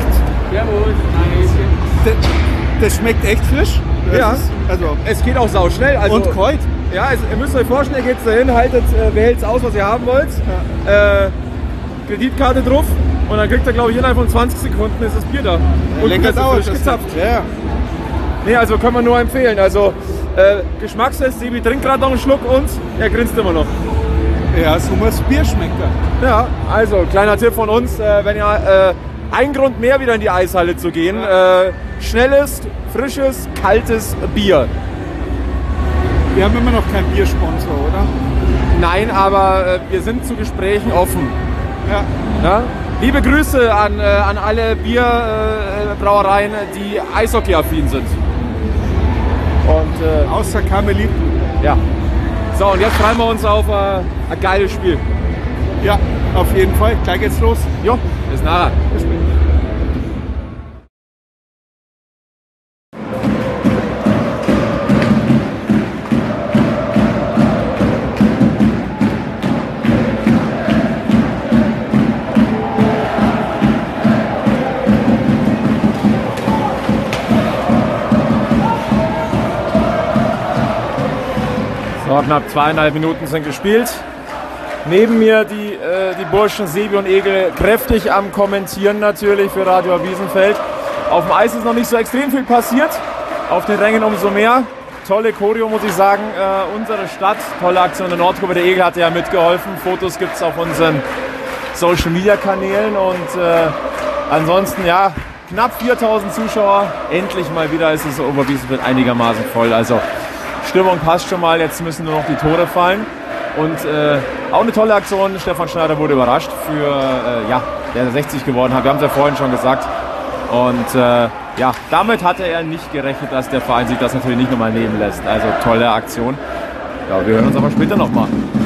Das schmeckt echt frisch. Ja. Also, Es geht auch sauschnell. Also, und kalt. Ja, also ihr müsst euch vorstellen, ihr geht dahin, wählt aus, was ihr haben wollt. Kreditkarte drauf und dann kriegt ihr, glaube ich, innerhalb von 20 Sekunden ist das Bier da. Und Lecker das ist dauert frisch das. gezapft. Ja. Nee, also können wir nur empfehlen. Also Geschmackstest, Sebi trinkt gerade noch einen Schluck und er grinst immer noch. Ja, so muss Bier schmeckt. Ja, also kleiner Tipp von uns, wenn ihr ein Grund mehr wieder in die Eishalle zu gehen, schnelles, frisches, kaltes Bier. Wir haben immer noch keinen Biersponsor, oder? Nein, aber wir sind zu Gesprächen offen. Ja. Ja? Liebe Grüße an alle Bierbrauereien, die eishockey-affin sind. Und Außer Karmeliten. ja. So, und jetzt freuen wir uns auf ein geiles Spiel. Ja, auf jeden Fall. Gleich geht's los. Jo, bis nachher. So, knapp 2,5 Minuten sind gespielt. Neben mir die Burschen Sebi und Egel kräftig am Kommentieren natürlich für Radio Wiesenfeld. Auf dem Eis ist noch nicht so extrem viel passiert, auf den Rängen umso mehr. Tolle Choreo, muss ich sagen, unsere Stadt, tolle Aktion der Nordgruppe. Der Egel hatte ja mitgeholfen, Fotos gibt es auf unseren Social Media Kanälen und ansonsten ja, knapp 4000 Zuschauer, endlich mal wieder ist es Oberwiesenfeld einigermaßen voll. Also Stimmung passt schon mal, jetzt müssen nur noch die Tore fallen. Und auch eine tolle Aktion, Stefan Schneider wurde überrascht für, der 60 geworden hat. Wir haben es ja vorhin schon gesagt. Und damit hatte er nicht gerechnet, dass der Verein sich das natürlich nicht nochmal nehmen lässt. Also tolle Aktion. Ja, wir hören uns aber später nochmal.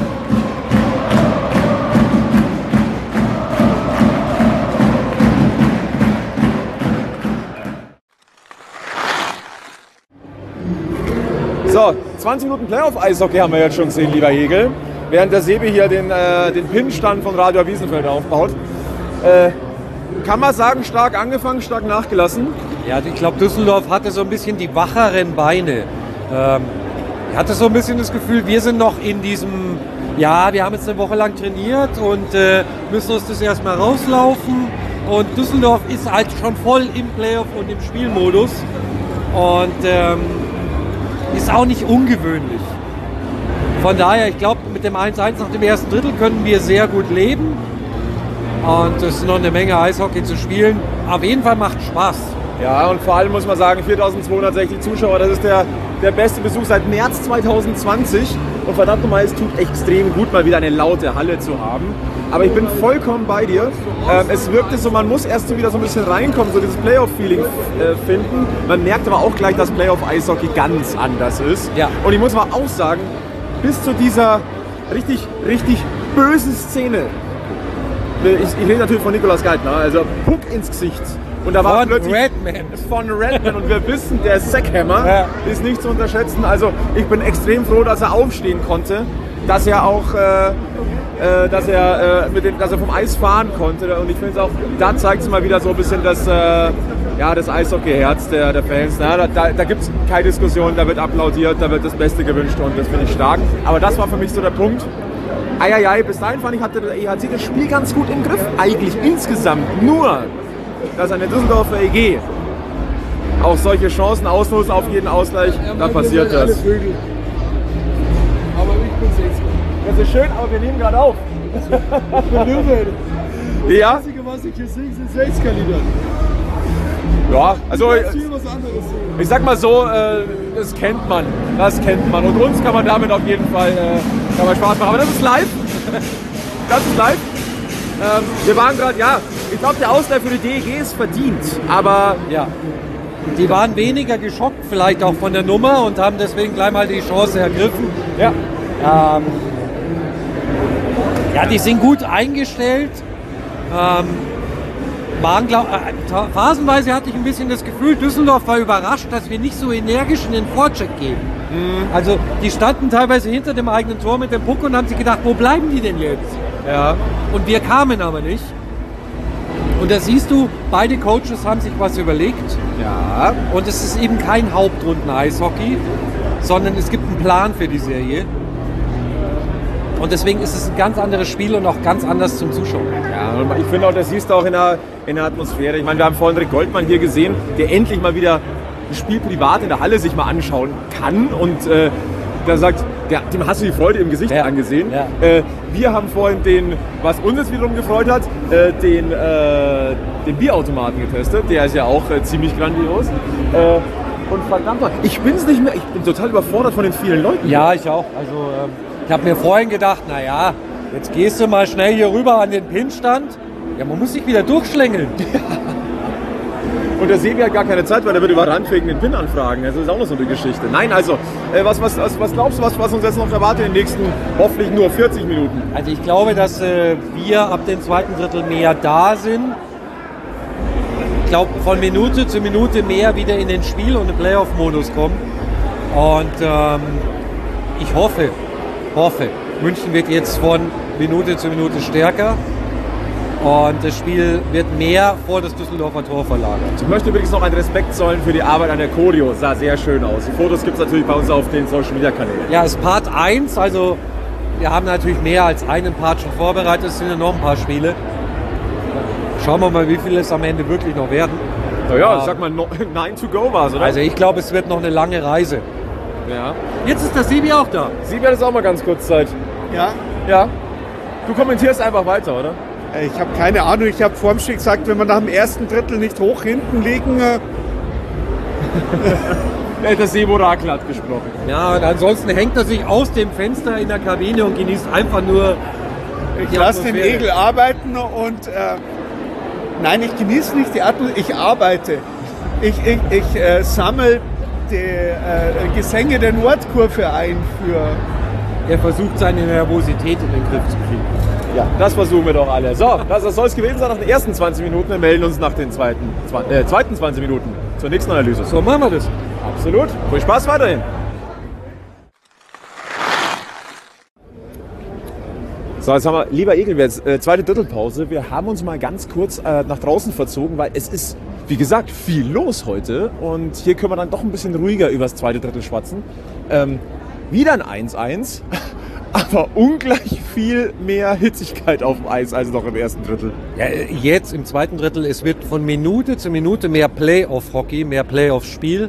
So, 20 Minuten Playoff-Eishockey haben wir jetzt schon gesehen, lieber Hegel. Während der Sebi hier den Pin-Stand von Radio Wiesenfeld aufbaut. Kann man sagen, stark angefangen, stark nachgelassen? Ja, ich glaube, Düsseldorf hatte so ein bisschen die wacheren Beine. Ich hatte so ein bisschen das Gefühl, wir sind noch in diesem, ja, wir haben jetzt eine Woche lang trainiert und müssen uns das erstmal rauslaufen. Und Düsseldorf ist halt schon voll im Playoff und im Spielmodus. Und ist auch nicht ungewöhnlich. Von daher, ich glaube, mit dem 1:1 nach dem ersten Drittel können wir sehr gut leben. Und es ist noch eine Menge Eishockey zu spielen. Auf jeden Fall macht Spaß. Ja, und vor allem muss man sagen, 4260 Zuschauer, das ist der beste Besuch seit März 2020. Und verdammt nochmal, es tut extrem gut, mal wieder eine laute Halle zu haben. Aber ich bin vollkommen bei dir. Es wirkte so, man muss erst so wieder so ein bisschen reinkommen, so dieses Playoff-Feeling finden. Man merkt aber auch gleich, dass Playoff-Eishockey ganz anders ist. Ja. Und ich muss mal auch sagen, bis zu dieser richtig bösen Szene, ich rede natürlich von Nikolaus Geithner, also Puck ins Gesicht. Und da war plötzlich von Redman und wir wissen, der Sackhammer ist nicht zu unterschätzen. Also ich bin extrem froh, dass er aufstehen konnte, dass er auch dass er vom Eis fahren konnte. Und ich finde es auch, da zeigt es mal wieder so ein bisschen das Eishockey-Herz der Fans. Na, da gibt es keine Diskussion, da wird applaudiert, da wird das Beste gewünscht und das finde ich stark. Aber das war für mich so der Punkt. Bis dahin fand ich, hatte der EHC das Spiel ganz gut im Griff, eigentlich insgesamt. Nur, dass eine Düsseldorfer EG auch solche Chancen ausnutzen auf jeden Ausgleich, da passiert das. Das ist schön, aber wir nehmen gerade auf. Ja. Das Einzige, was ich hier sehe, sind 6er Lieder. Ja, also Was anderes sehen. ich sag mal so, das kennt man. Das kennt man. Und uns kann man damit auf jeden Fall kann man Spaß machen. Aber das ist live. Das ist live. Wir waren gerade, ja, ich glaube, der Ausgleich für die DEG ist verdient. Aber Ja. Die waren weniger geschockt, vielleicht auch von der Nummer und haben deswegen gleich mal die Chance ergriffen. ja, Ja, die sind gut eingestellt. Phasenweise hatte ich ein bisschen das Gefühl, Düsseldorf war überrascht, dass wir nicht so energisch in den Vorcheck gehen. Also die standen teilweise hinter dem eigenen Tor mit dem Puck und haben sich gedacht, wo bleiben die denn jetzt? ja. Und wir kamen aber nicht. Und da siehst du, beide Coaches haben sich was überlegt. Ja. Und es ist eben kein Hauptrunden-Eishockey, sondern es gibt einen Plan für die Serie. Und deswegen ist es ein ganz anderes Spiel und auch ganz anders zum Zuschauen. Ja, und ich finde auch, das siehst du auch in der Atmosphäre. Ich meine, wir haben vorhin Rick Goldmann hier gesehen, der endlich mal wieder ein Spiel privat in der Halle sich mal anschauen kann. Und der sagt, dem hast du die Freude im Gesicht angesehen. Ja. Wir haben vorhin was uns jetzt wiederum gefreut hat, den Bierautomaten getestet. Der ist ja auch ziemlich grandios. Und verdammt, ich bin's nicht mehr. Ich bin total überfordert von den vielen Leuten. Ja, ich auch. Also ich habe mir vorhin gedacht, naja, jetzt gehst du mal schnell hier rüber an den Pinstand. Ja, man muss sich wieder durchschlängeln. Und der Sebi hat gar keine Zeit, weil er wird überrannt wegen den PIN-Anfragen. Das ist auch noch so eine Geschichte. Nein, also, was glaubst du, was uns jetzt noch erwartet in den nächsten, hoffentlich nur 40 Minuten? Also ich glaube, dass wir ab dem zweiten Drittel mehr da sind. Ich glaube, von Minute zu Minute mehr wieder in den Spiel- und den Playoff-Modus kommen. Und ich hoffe, München wird jetzt von Minute zu Minute stärker. Und das Spiel wird mehr vor das Düsseldorfer Tor verlagert. Ich möchte übrigens noch einen Respekt zollen für die Arbeit an der Choreo. Sah sehr schön aus. Die Fotos gibt es natürlich bei uns auf den Social Media Kanälen. Ja, es ist Part 1, also wir haben natürlich mehr als einen Part schon vorbereitet. Es sind ja noch ein paar Spiele. Schauen wir mal, wie viele es am Ende wirklich noch werden. Naja, sag mal, 9 to go war es, oder? Also ich glaube, es wird noch eine lange Reise. ja. Jetzt ist der Sebi auch da. Sebi hat jetzt auch mal ganz kurz Zeit. Ja, Ja. Du kommentierst einfach weiter, oder? ich habe keine Ahnung. Ich habe vor dem Spiel gesagt, wenn wir nach dem ersten Drittel nicht hoch hinten liegen, Der Sebo Rakel hat gesprochen. Ja, und ansonsten hängt er sich aus dem Fenster in der Kabine und genießt einfach nur ich lasse den Egel arbeiten und nein, ich genieße nicht die Atmosphäre, ich arbeite. Ich sammle die Gesänge der Nordkurve ein für... Er versucht, seine Nervosität in den Griff zu kriegen. Ja, das versuchen wir doch alle. So, das soll es gewesen sein nach den ersten 20 Minuten. Wir melden uns nach den zweiten 20 Minuten zur nächsten Analyse. So machen wir das. Absolut. Viel Spaß weiterhin. So, jetzt haben wir, lieber Egel, jetzt zweite Drittelpause. Wir haben uns mal ganz kurz nach draußen verzogen, weil es ist, wie gesagt, viel los heute. Und hier können wir dann doch ein bisschen ruhiger über das zweite Drittel schwatzen. Wieder ein 1-1, aber ungleich viel mehr Hitzigkeit auf dem Eis als noch im ersten Drittel. Ja, jetzt im zweiten Drittel, es wird von Minute zu Minute mehr Playoff-Hockey, mehr Playoff-Spiel.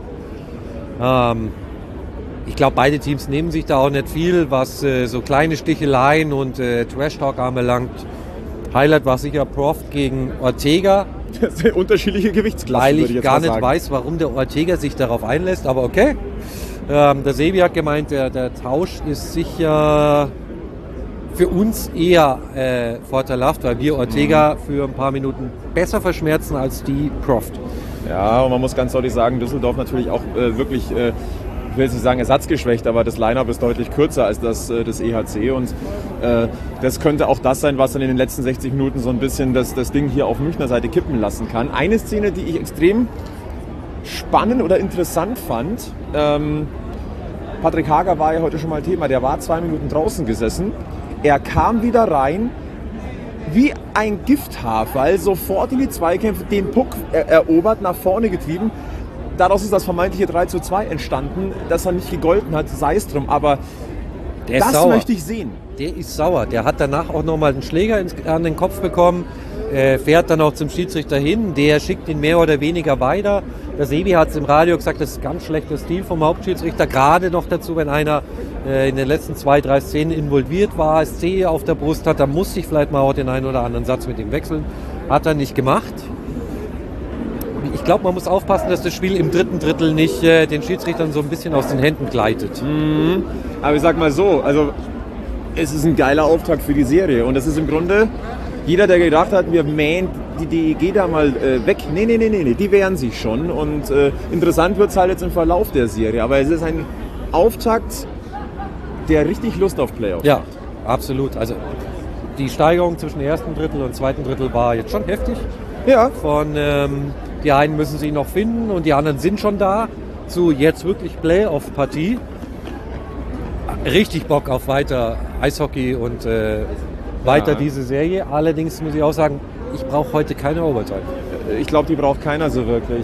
Ich glaube, beide Teams nehmen sich da auch nicht viel, was so kleine Sticheleien und Trash-Talk anbelangt. Highlight war sicher Proft gegen Ortega, Das sind unterschiedliche Gewichtsklassen, weil würde ich jetzt gar mal nicht sagen. weiß, warum der Ortega sich darauf einlässt, aber okay. Der Sebi hat gemeint, der Tausch ist sicher für uns eher vorteilhaft, weil wir Ortega für ein paar Minuten besser verschmerzen als die Proft. Ja, und man muss ganz deutlich sagen, Düsseldorf natürlich auch wirklich, ich will jetzt nicht sagen ersatzgeschwächt, aber das Line-Up ist deutlich kürzer als das des EHC. Und das könnte auch das sein, was dann in den letzten 60 Minuten so ein bisschen das Ding hier auf Münchner Seite kippen lassen kann. Eine Szene, die ich extrem spannend oder interessant fand, Patrick Hager war ja heute schon mal Thema, der war 2 Minuten draußen gesessen. Er kam wieder rein, wie ein Gifthafer, sofort in die Zweikämpfe, den Puck erobert, nach vorne getrieben. Daraus ist das vermeintliche 3:2 entstanden, dass er nicht gegolten hat, sei es drum. Aber Der ist das sauer. möchte ich sehen. Der ist sauer. Der hat danach auch nochmal einen Schläger an den Kopf bekommen. fährt dann auch zum Schiedsrichter hin, der schickt ihn mehr oder weniger weiter. Der Sebi hat es im Radio gesagt, das ist ganz schlechter Stil vom Hauptschiedsrichter, gerade noch dazu, wenn einer in den letzten 2-3 Szenen involviert war, Zehe auf der Brust hat, dann muss ich vielleicht mal auch den einen oder anderen Satz mit ihm wechseln. Hat er nicht gemacht. Ich glaube, man muss aufpassen, dass das Spiel im dritten Drittel nicht den Schiedsrichtern so ein bisschen aus den Händen gleitet. Mhm. Aber ich sag mal so, also es ist ein geiler Auftakt für die Serie und das ist im Grunde, jeder, der gedacht hat, wir mähen die DEG da mal weg, nee, die wehren sich schon und interessant wird es halt jetzt im Verlauf der Serie, aber es ist ein Auftakt, der richtig Lust auf Playoffs Ja, macht. absolut. Also die Steigerung zwischen ersten Drittel und zweiten Drittel war jetzt schon heftig. Ja. Von die einen müssen sich noch finden und die anderen sind schon da, zu jetzt wirklich Playoff-Partie. Richtig Bock auf weiter Eishockey und weiter diese Serie. Allerdings muss ich auch sagen, ich brauche heute keine Overtime. Ich glaube, die braucht keiner so wirklich.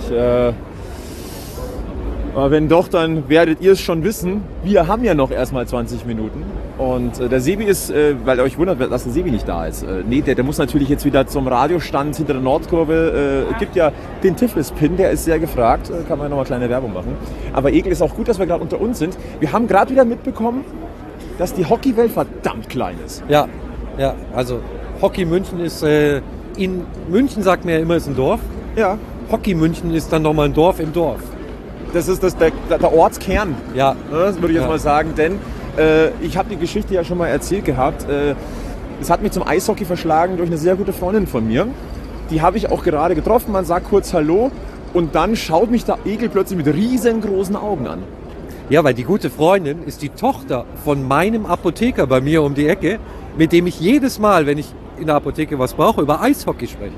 Aber wenn doch, dann werdet ihr es schon wissen. Wir haben ja noch erstmal 20 Minuten. Und der Sebi ist, weil ihr euch wundert, dass der Sebi nicht da ist. Nee, der muss natürlich jetzt wieder zum Radiostand hinter der Nordkurve. Gibt ja den Tiflis-Pin, der ist sehr gefragt. Kann man nochmal kleine Werbung machen. Aber Egel, ist auch gut, dass wir gerade unter uns sind. Wir haben gerade wieder mitbekommen, dass die Hockeywelt verdammt klein ist. Ja, also Hockey München ist, in München sagt man ja immer, ist ein Dorf. Ja. Hockey München ist dann nochmal ein Dorf im Dorf. Das ist der Ortskern. Ja. Das würde ich jetzt mal sagen, denn ich habe die Geschichte ja schon mal erzählt gehabt. Es hat mich zum Eishockey verschlagen durch eine sehr gute Freundin von mir. Die habe ich auch gerade getroffen. Man sagt kurz Hallo und dann schaut mich der Egel plötzlich mit riesengroßen Augen an. Ja, weil die gute Freundin ist die Tochter von meinem Apotheker bei mir um die Ecke, mit dem ich jedes Mal, wenn ich in der Apotheke was brauche, über Eishockey spreche.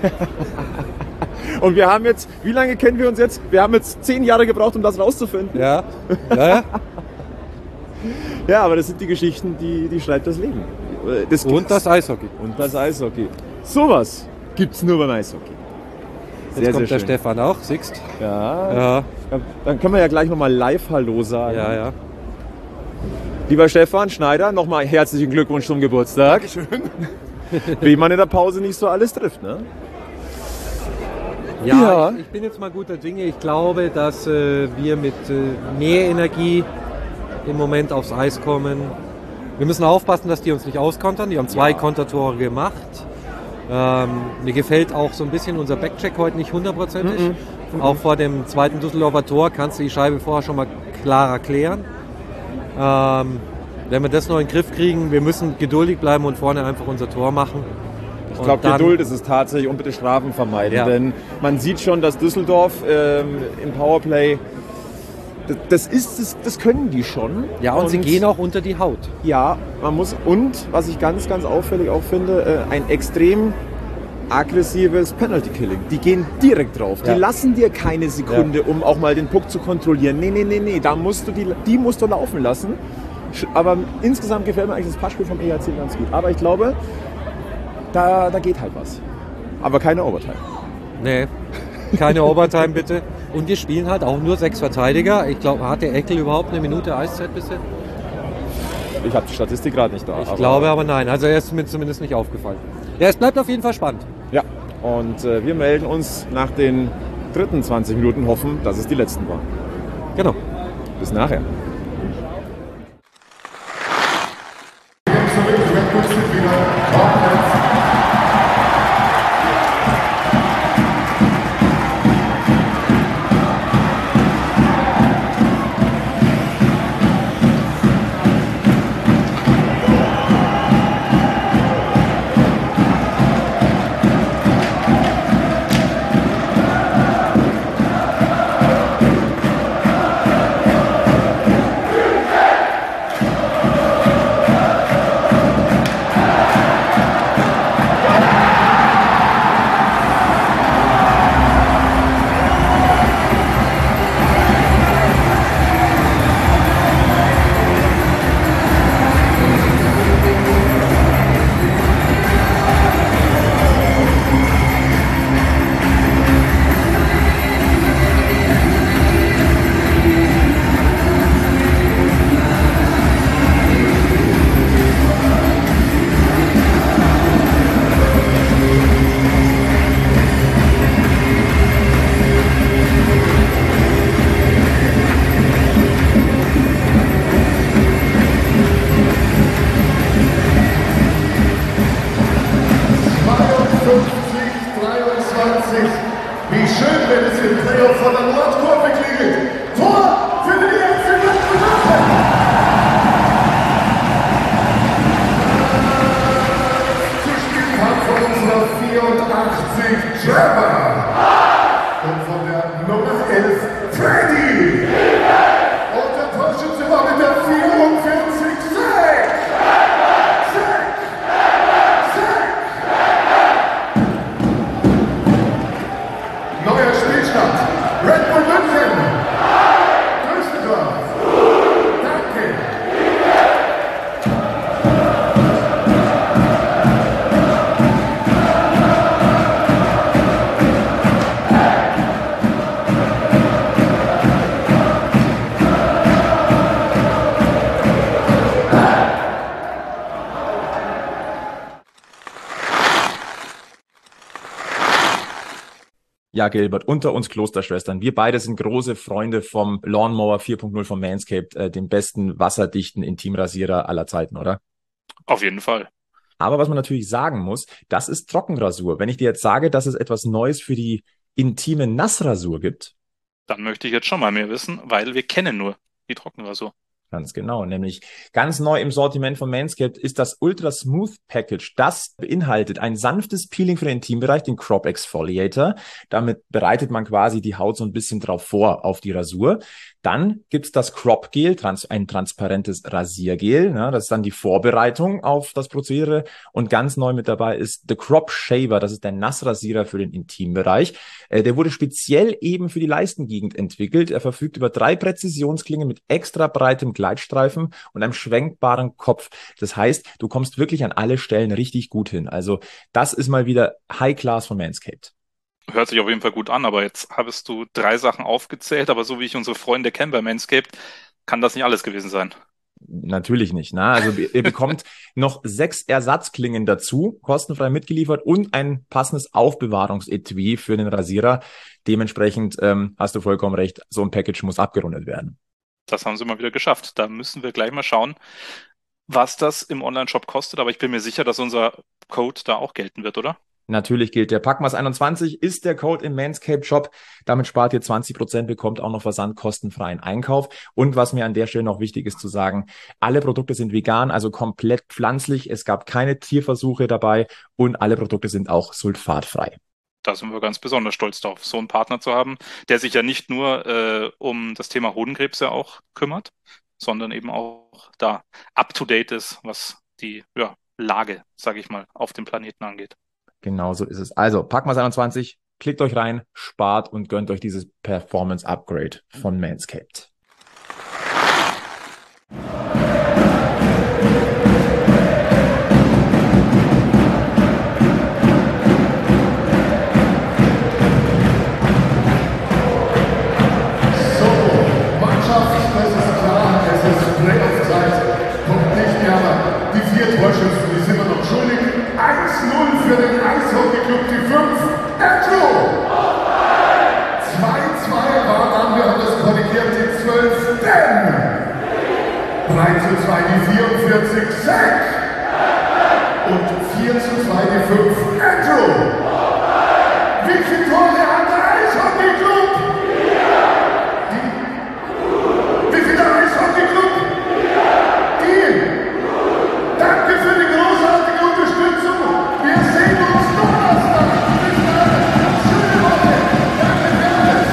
Und wir haben jetzt, wie lange kennen wir uns jetzt? Wir haben jetzt 10 Jahre gebraucht, um das rauszufinden. Ja. Ja, aber das sind die Geschichten, die schreibt das Leben. Und das Eishockey. Und das Eishockey. Sowas gibt's nur beim Eishockey. Jetzt kommt der Stefan auch, siehst. Ja. Dann können wir ja gleich nochmal live Hallo sagen. Ja. Lieber Stefan Schneider, nochmal herzlichen Glückwunsch zum Geburtstag. Dankeschön. Wie man in der Pause nicht so alles trifft, ne? Ja. Ich bin jetzt mal guter Dinge. Ich glaube, dass wir mit mehr Energie im Moment aufs Eis kommen. Wir müssen aufpassen, dass die uns nicht auskontern. Die haben 2 Kontertore gemacht. Mir gefällt auch so ein bisschen unser Backcheck heute nicht 100%ig. Auch vor dem zweiten Düsseldorfer Tor kannst du die Scheibe vorher schon mal klarer klären. Wenn wir das noch in den Griff kriegen, wir müssen geduldig bleiben und vorne einfach unser Tor machen. Ich glaube, Geduld ist es tatsächlich und bitte Strafen vermeiden. Ja. Denn man sieht schon, dass Düsseldorf im Powerplay, das können die schon. Ja, und sie gehen auch unter die Haut. Ja, man muss, und was ich ganz, ganz auffällig auch finde, ein extrem aggressives Penalty-Killing. Die gehen direkt drauf. Die lassen dir keine Sekunde, um auch mal den Puck zu kontrollieren. Nee. Da musst du die musst du laufen lassen. Aber insgesamt gefällt mir eigentlich das Passspiel vom EHC ganz gut. Aber ich glaube, da geht halt was. Aber keine Overtime. Nee, keine Overtime bitte. Und wir spielen halt auch nur 6 Verteidiger. Ich glaube, hat der Eckel überhaupt eine Minute Eiszeit bisher? Ich habe die Statistik gerade nicht da. Ich glaube aber nein. Also er ist mir zumindest nicht aufgefallen. Ja, es bleibt auf jeden Fall spannend. Ja, und wir melden uns nach den dritten 20 Minuten, hoffen, dass es die letzten waren. Genau. Bis nachher. Ja, Gilbert, unter uns Klosterschwestern. Wir beide sind große Freunde vom Lawnmower 4.0 von Manscaped, dem besten wasserdichten Intimrasierer aller Zeiten, oder? Auf jeden Fall. Aber was man natürlich sagen muss, das ist Trockenrasur. Wenn ich dir jetzt sage, dass es etwas Neues für die intime Nassrasur gibt. Dann möchte ich jetzt schon mal mehr wissen, weil wir kennen nur die Trockenrasur. Ganz genau, nämlich ganz neu im Sortiment von Manscaped ist das Ultra Smooth Package. Das beinhaltet ein sanftes Peeling für den Intimbereich, den Crop Exfoliator. Damit bereitet man quasi die Haut so ein bisschen drauf vor auf die Rasur. Dann gibt's das Crop Gel, ein transparentes Rasiergel. Ne? Das ist dann die Vorbereitung auf das Prozedere. Und ganz neu mit dabei ist The Crop Shaver. Das ist der Nassrasierer für den Intimbereich. Der wurde speziell eben für die Leistengegend entwickelt. Er verfügt über 3 Präzisionsklingen mit extra breitem Gleitstreifen und einem schwenkbaren Kopf. Das heißt, du kommst wirklich an alle Stellen richtig gut hin. Also das ist mal wieder High Class von Manscaped. Hört sich auf jeden Fall gut an, aber jetzt hast du 3 Sachen aufgezählt, aber so wie ich unsere Freunde kenne bei Manscaped, kann das nicht alles gewesen sein. Natürlich nicht. Ne? Also ihr bekommt noch 6 Ersatzklingen dazu, kostenfrei mitgeliefert und ein passendes Aufbewahrungsetui für den Rasierer. Dementsprechend hast du vollkommen recht, so ein Package muss abgerundet werden. Das haben sie mal wieder geschafft. Da müssen wir gleich mal schauen, was das im Onlineshop kostet, aber ich bin mir sicher, dass unser Code da auch gelten wird, oder? Natürlich gilt der Packmas21 ist der Code im Manscaped Shop. Damit spart ihr 20%, bekommt auch noch versandkostenfreien Einkauf. Und was mir an der Stelle noch wichtig ist zu sagen, alle Produkte sind vegan, also komplett pflanzlich. Es gab keine Tierversuche dabei und alle Produkte sind auch sulfatfrei. Da sind wir ganz besonders stolz drauf, so einen Partner zu haben, der sich ja nicht nur um das Thema Hodenkrebs ja auch kümmert, sondern eben auch da up-to-date ist, was die Lage, sage ich mal, auf dem Planeten angeht. Genau so ist es. Also, Packmas21, klickt euch rein, spart und gönnt euch dieses Performance-Upgrade von Manscaped. Für den Eishockey-Club die 5, Andrew! 2-2 war dann, wir haben das korrigiert, die 12, Dan! 3-2 die 44, Zach! Und 4-2 die 5, Andrew! Wie viele Tore hat der Eishockey-Club? Wie viel der Eishockey-Club? Danke für die großartige Unterstützung! Wir sehen uns Donnerstag! Bis dann! Schöne Woche! Danke für alles!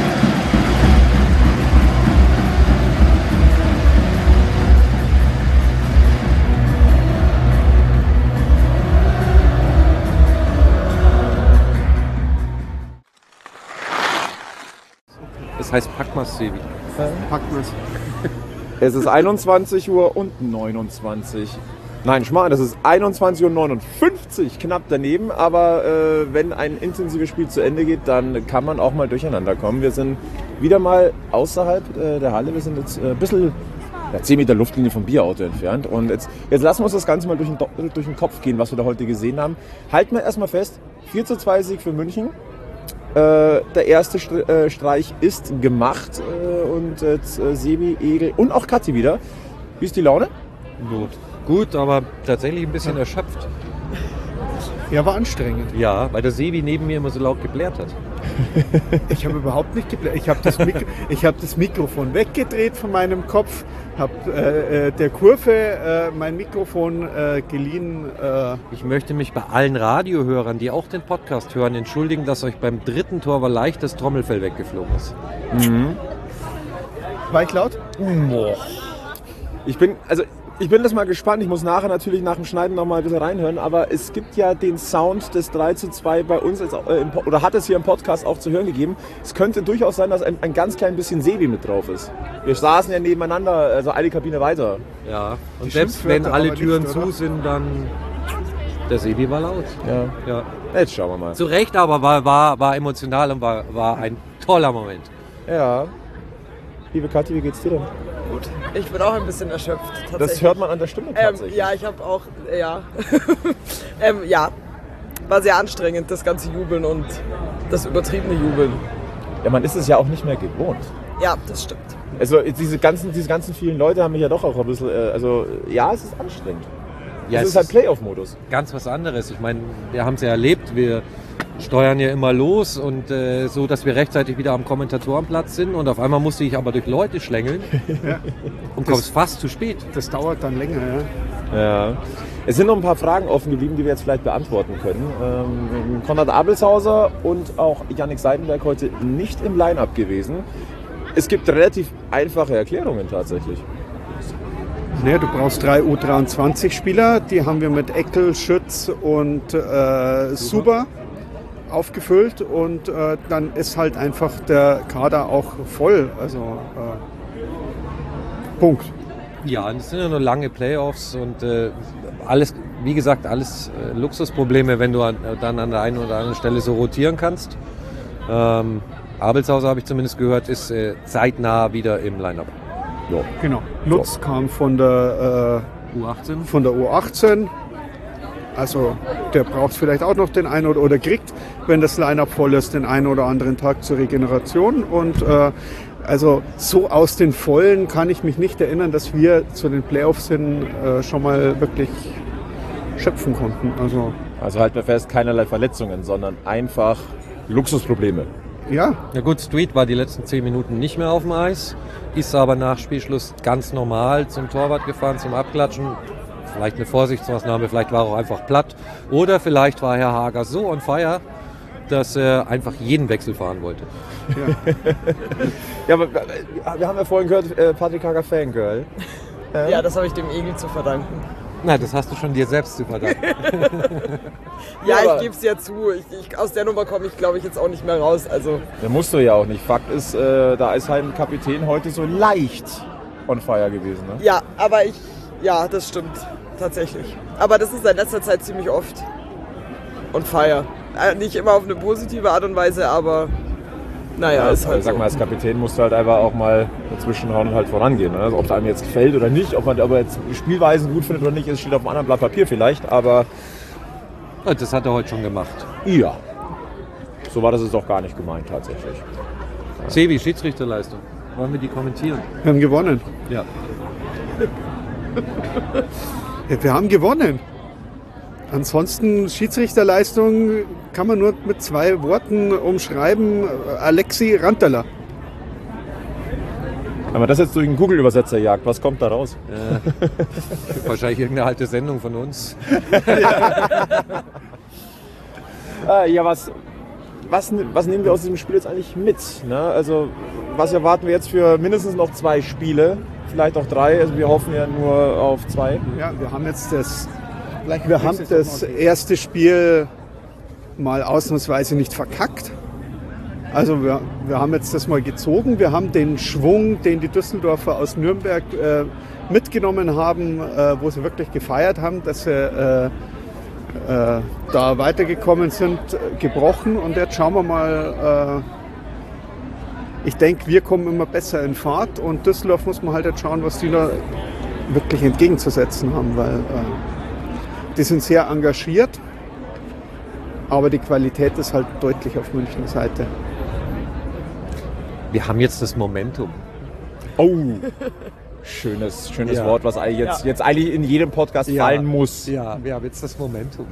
Es heißt Packmas, Sebi. Packmas. Es ist 21 Uhr und 29. Nein, Schmarrn, das ist 21:59 Uhr, knapp daneben. Aber wenn ein intensives Spiel zu Ende geht, dann kann man auch mal durcheinander kommen. Wir sind wieder mal außerhalb der Halle. Wir sind jetzt ein bisschen 10 Meter Luftlinie vom Bierauto entfernt. Und jetzt lassen wir uns das Ganze mal durch den Kopf gehen, was wir da heute gesehen haben. Halten wir erstmal fest, 4:2 Sieg für München. Der erste Streich ist gemacht und jetzt Sebi, Egel und auch Kathi wieder. Wie ist die Laune? Gut, aber tatsächlich ein bisschen erschöpft. Ja, war anstrengend. Ja, weil der Sebi neben mir immer so laut geblärt hat. Ich habe überhaupt nicht geblärt. Ich habe das Mikrofon weggedreht von meinem Kopf, habe der Kurve mein Mikrofon geliehen. Ich möchte mich bei allen Radiohörern, die auch den Podcast hören, entschuldigen, dass euch beim 3. Tor aber leicht das Trommelfell weggeflogen ist. Mhm. War ich laut? Boah. Ich bin das mal gespannt. Ich muss nachher natürlich nach dem Schneiden noch mal ein bisschen reinhören. Aber es gibt ja den Sound des 3:2 bei uns, oder hat es hier im Podcast auch zu hören gegeben. Es könnte durchaus sein, dass ein ganz klein bisschen Sebi mit drauf ist. Wir saßen ja nebeneinander, also eine Kabine weiter. Ja, und selbst wenn alle Türen nicht, zu sind, dann... Der Sebi war laut. Ja. Jetzt schauen wir mal. Zu Recht, aber war emotional und war ein toller Moment. Ja. Liebe Kathi, wie geht's dir denn? Gut. Ich bin auch ein bisschen erschöpft, tatsächlich. Das hört man an der Stimme tatsächlich. Ja, ich habe auch, ja. Ja, war sehr anstrengend, das ganze Jubeln und das übertriebene Jubeln. Ja, man ist es ja auch nicht mehr gewohnt. Ja, das stimmt. Also diese ganzen vielen Leute haben mich ja doch auch ein bisschen, ja, es ist anstrengend. Ja, es ist halt Playoff-Modus. Ganz was anderes. Ich meine, wir haben es ja erlebt, wir steuern ja immer los und so, dass wir rechtzeitig wieder am Kommentatorenplatz sind und auf einmal musste ich aber durch Leute schlängeln und kommst fast zu spät. Das dauert dann länger, ja. Ja. Es sind noch ein paar Fragen offen geblieben, die wir jetzt vielleicht beantworten können. Konrad Abelshauser und auch Jannik Seidenberg heute nicht im Line-Up gewesen. Es gibt relativ einfache Erklärungen tatsächlich. Ja, du brauchst 3 U23-Spieler, die haben wir mit Eckel, Schütz und Suber aufgefüllt und dann ist halt einfach der Kader auch voll. Also Punkt. Ja, es sind ja nur lange Playoffs und alles, wie gesagt, alles Luxusprobleme, wenn du dann an der einen oder anderen Stelle so rotieren kannst. Abelshauser, habe ich zumindest gehört, ist zeitnah wieder im Line-Up. Ja. Genau. Lutz kam von der U18. Also der braucht vielleicht auch noch den einen oder kriegt, wenn das Line-Up voll ist, den einen oder anderen Tag zur Regeneration. Und also so aus den Vollen kann ich mich nicht erinnern, dass wir zu den Playoffs hin schon mal wirklich schöpfen konnten. Also halten wir fest, keinerlei Verletzungen, sondern einfach Luxusprobleme. Ja. Ja gut, Street war die letzten 10 Minuten nicht mehr auf dem Eis, ist aber nach Spielschluss ganz normal zum Torwart gefahren, zum Abklatschen. Vielleicht eine Vorsichtsmaßnahme, vielleicht war er auch einfach platt. Oder vielleicht war Herr Hager so on fire, dass er einfach jeden Wechsel fahren wollte. Ja, aber wir haben ja vorhin gehört, Patrick Hager Fangirl. Ja, das habe ich dem Egel zu verdanken. Nein, das hast du schon dir selbst zu verdanken. Ja, ich gebe es ja zu. Aus der Nummer komme ich, glaube ich, jetzt auch nicht mehr raus. Also. Da musst du ja auch nicht. Fakt ist, da ist halt ein Kapitän heute so leicht on fire gewesen. Ne? Ja, aber ja, das stimmt. Tatsächlich. Aber das ist in letzter Zeit ziemlich oft on fire. Nicht immer auf eine positive Art und Weise, aber naja, ist halt sag so. mal, als Kapitän musst du halt einfach auch mal dazwischen hauen und halt vorangehen. Ne? Also, ob es einem jetzt gefällt oder nicht, ob man aber jetzt Spielweisen gut findet oder nicht, es steht auf einem anderen Blatt Papier vielleicht, aber... Das hat er heute schon gemacht. Ja. So war das es doch gar nicht gemeint tatsächlich. Sebi, Schiedsrichterleistung. Wollen wir die kommentieren? Wir haben gewonnen. Ja. Ja, wir haben gewonnen. Ansonsten Schiedsrichterleistung kann man nur mit 2 Worten umschreiben. Alexi Rantala. Wenn man das jetzt durch einen Google-Übersetzer jagt, was kommt da raus? Wahrscheinlich irgendeine alte Sendung von uns. Ja, was nehmen wir aus diesem Spiel jetzt eigentlich mit? Ne? Also, was erwarten wir jetzt für mindestens noch 2 Spiele? Vielleicht auch 3, also wir hoffen ja nur auf 2. Ja, wir haben jetzt das erste Spiel mal ausnahmsweise nicht verkackt. Also wir haben jetzt das mal gezogen. Wir haben den Schwung, den die Düsseldorfer aus Nürnberg mitgenommen haben, wo sie wirklich gefeiert haben, dass sie da weitergekommen sind, gebrochen. Und jetzt schauen wir mal. Ich denke, wir kommen immer besser in Fahrt und Düsseldorf muss man halt jetzt schauen, was die da wirklich entgegenzusetzen haben, weil die sind sehr engagiert, aber die Qualität ist halt deutlich auf Münchner Seite. Wir haben jetzt das Momentum. Oh, schönes Wort, was jetzt eigentlich in jedem Podcast fallen muss. Ja, wir haben jetzt das Momentum.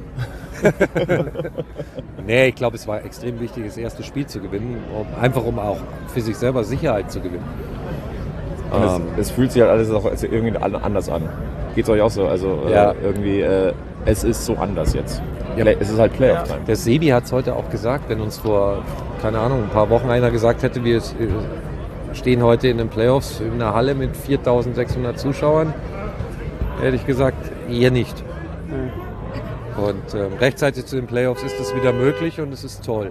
Nee, ich glaube, es war extrem wichtig, das erste Spiel zu gewinnen, um auch für sich selber Sicherheit zu gewinnen. Es fühlt sich halt alles auch irgendwie anders an. Geht es euch auch so? Also irgendwie, es ist so anders jetzt. Ja. Es ist halt Playoff-Time. Der Sebi hat es heute auch gesagt, wenn uns vor, keine Ahnung, ein paar Wochen einer gesagt hätte, wir stehen heute in den Playoffs in einer Halle mit 4.600 Zuschauern, hätte ich gesagt, ihr nicht. Und rechtzeitig zu den Playoffs ist das wieder möglich und es ist toll.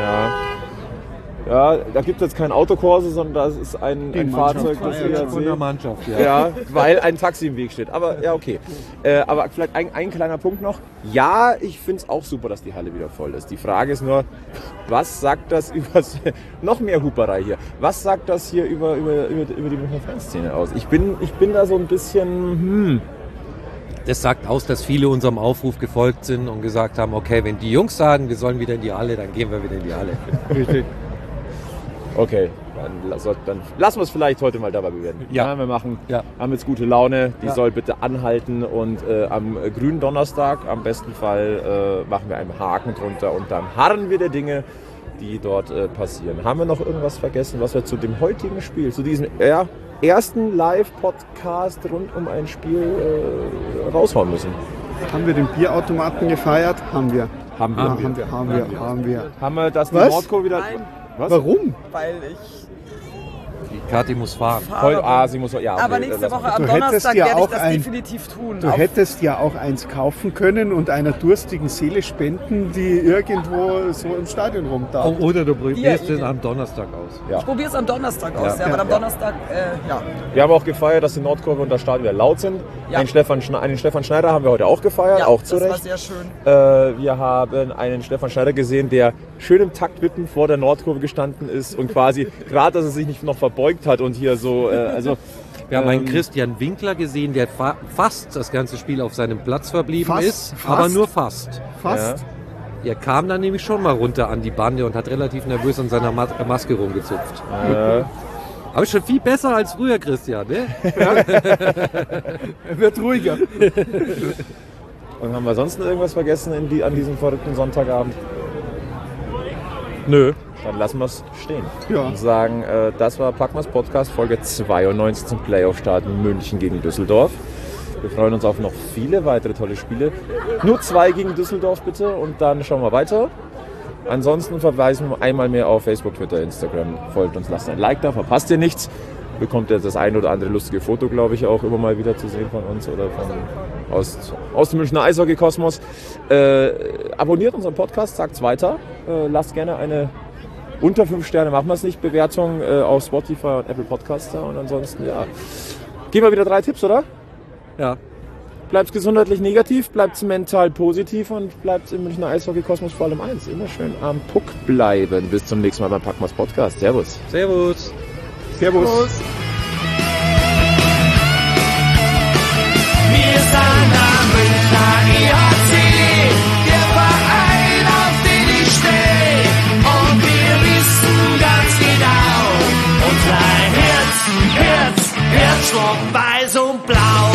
Ja, da gibt es jetzt kein Autokorso, sondern das ist ein Fahrzeug, das wir jetzt von der Mannschaft. Ja, weil ein Taxi im Weg steht. Aber ja, okay. Aber vielleicht ein kleiner Punkt noch. Ja, ich finde es auch super, dass die Halle wieder voll ist. Die Frage ist nur, was sagt das über noch mehr Huperei hier? Was sagt das hier über die Münchner Fanszene aus? Ich bin da so ein bisschen das sagt aus, dass viele unserem Aufruf gefolgt sind und gesagt haben, okay, wenn die Jungs sagen, wir sollen wieder in die Halle, dann gehen wir wieder in die Halle. Richtig. Okay, dann lassen wir es vielleicht heute mal dabei bewenden. Ja. Wir machen, Ja. haben jetzt gute Laune, die Ja. soll bitte anhalten und am grünen Donnerstag, am besten Fall, machen wir einen Haken drunter und dann harren wir der Dinge, die dort passieren. Haben wir noch irgendwas vergessen, was wir zu dem heutigen Spiel, zu diesem ersten Live-Podcast rund um ein Spiel raushauen müssen? Haben wir den Bierautomaten gefeiert? Haben wir. Haben wir. Haben wir. Haben wir das die Was? Nordkurve wieder... Nein. Was? Warum? Weil ich Die Kathi muss fahren. Heute, sie muss... Ja, aber okay, nächste lass Woche mal. am Du hättest Donnerstag ja werde ich auch das ein- definitiv tun. Du hättest ja auch eins kaufen können und einer durstigen Seele spenden, die irgendwo so im Stadion rumtaucht. Oder du probierst Ihr- es am Donnerstag aus. Ja. Ich probiere es am Donnerstag aus, Ja. aber am Donnerstag, ja. Wir haben auch gefeiert, dass die Nordkurve und das Stadion wieder laut sind. Ja. Einen Stefan Schneider haben wir heute auch gefeiert, Ja, auch zu das war Recht. sehr schön. Wir haben einen Stefan Schneider gesehen, der schön im Taktwippen vor der Nordkurve gestanden ist und quasi, gerade dass er sich nicht noch verbeugt hat und hier so, Wir haben einen Christian Winkler gesehen, der fast das ganze Spiel auf seinem Platz verblieben Fast? ist, Fast? aber nur fast. Fast. Er kam dann nämlich schon mal runter an die Bande und hat relativ nervös an seiner Maske rumgezupft. Aber ist schon viel besser als früher, Christian, ne? Er wird ruhiger. Und haben wir sonst noch irgendwas vergessen an diesem verrückten Sonntagabend? Nö. Dann lassen wir es stehen. Ja. Und sagen, das war Packmas Podcast, Folge 92 zum Playoff-Start München gegen Düsseldorf. Wir freuen uns auf noch viele weitere tolle Spiele. Nur 2 gegen Düsseldorf bitte und dann schauen wir weiter. Ansonsten verweisen wir einmal mehr auf Facebook, Twitter, Instagram. Folgt uns, lasst ein Like da, verpasst ihr nichts. Bekommt ihr das ein oder andere lustige Foto, glaube ich, auch immer mal wieder zu sehen von uns oder aus dem Münchner Eishockey-Kosmos. Abonniert unseren Podcast, sagt's weiter. Lasst gerne eine unter 5 Sterne, machen wir es nicht, Bewertung auf Spotify und Apple Podcaster. Und ansonsten, ja, geben wir wieder 3 Tipps, oder? Ja. Bleibt gesundheitlich negativ, bleibt mental positiv und bleibt im Münchner Eishockey-Kosmos vor allem eins. Immer schön am Puck bleiben. Bis zum nächsten Mal beim Packmas Podcast. Servus. Servus. Servus. Wir sind am Münchner EHC, der Verein, auf den ich stehe. Und wir wissen ganz genau, unser Herzschlag weiß und blau.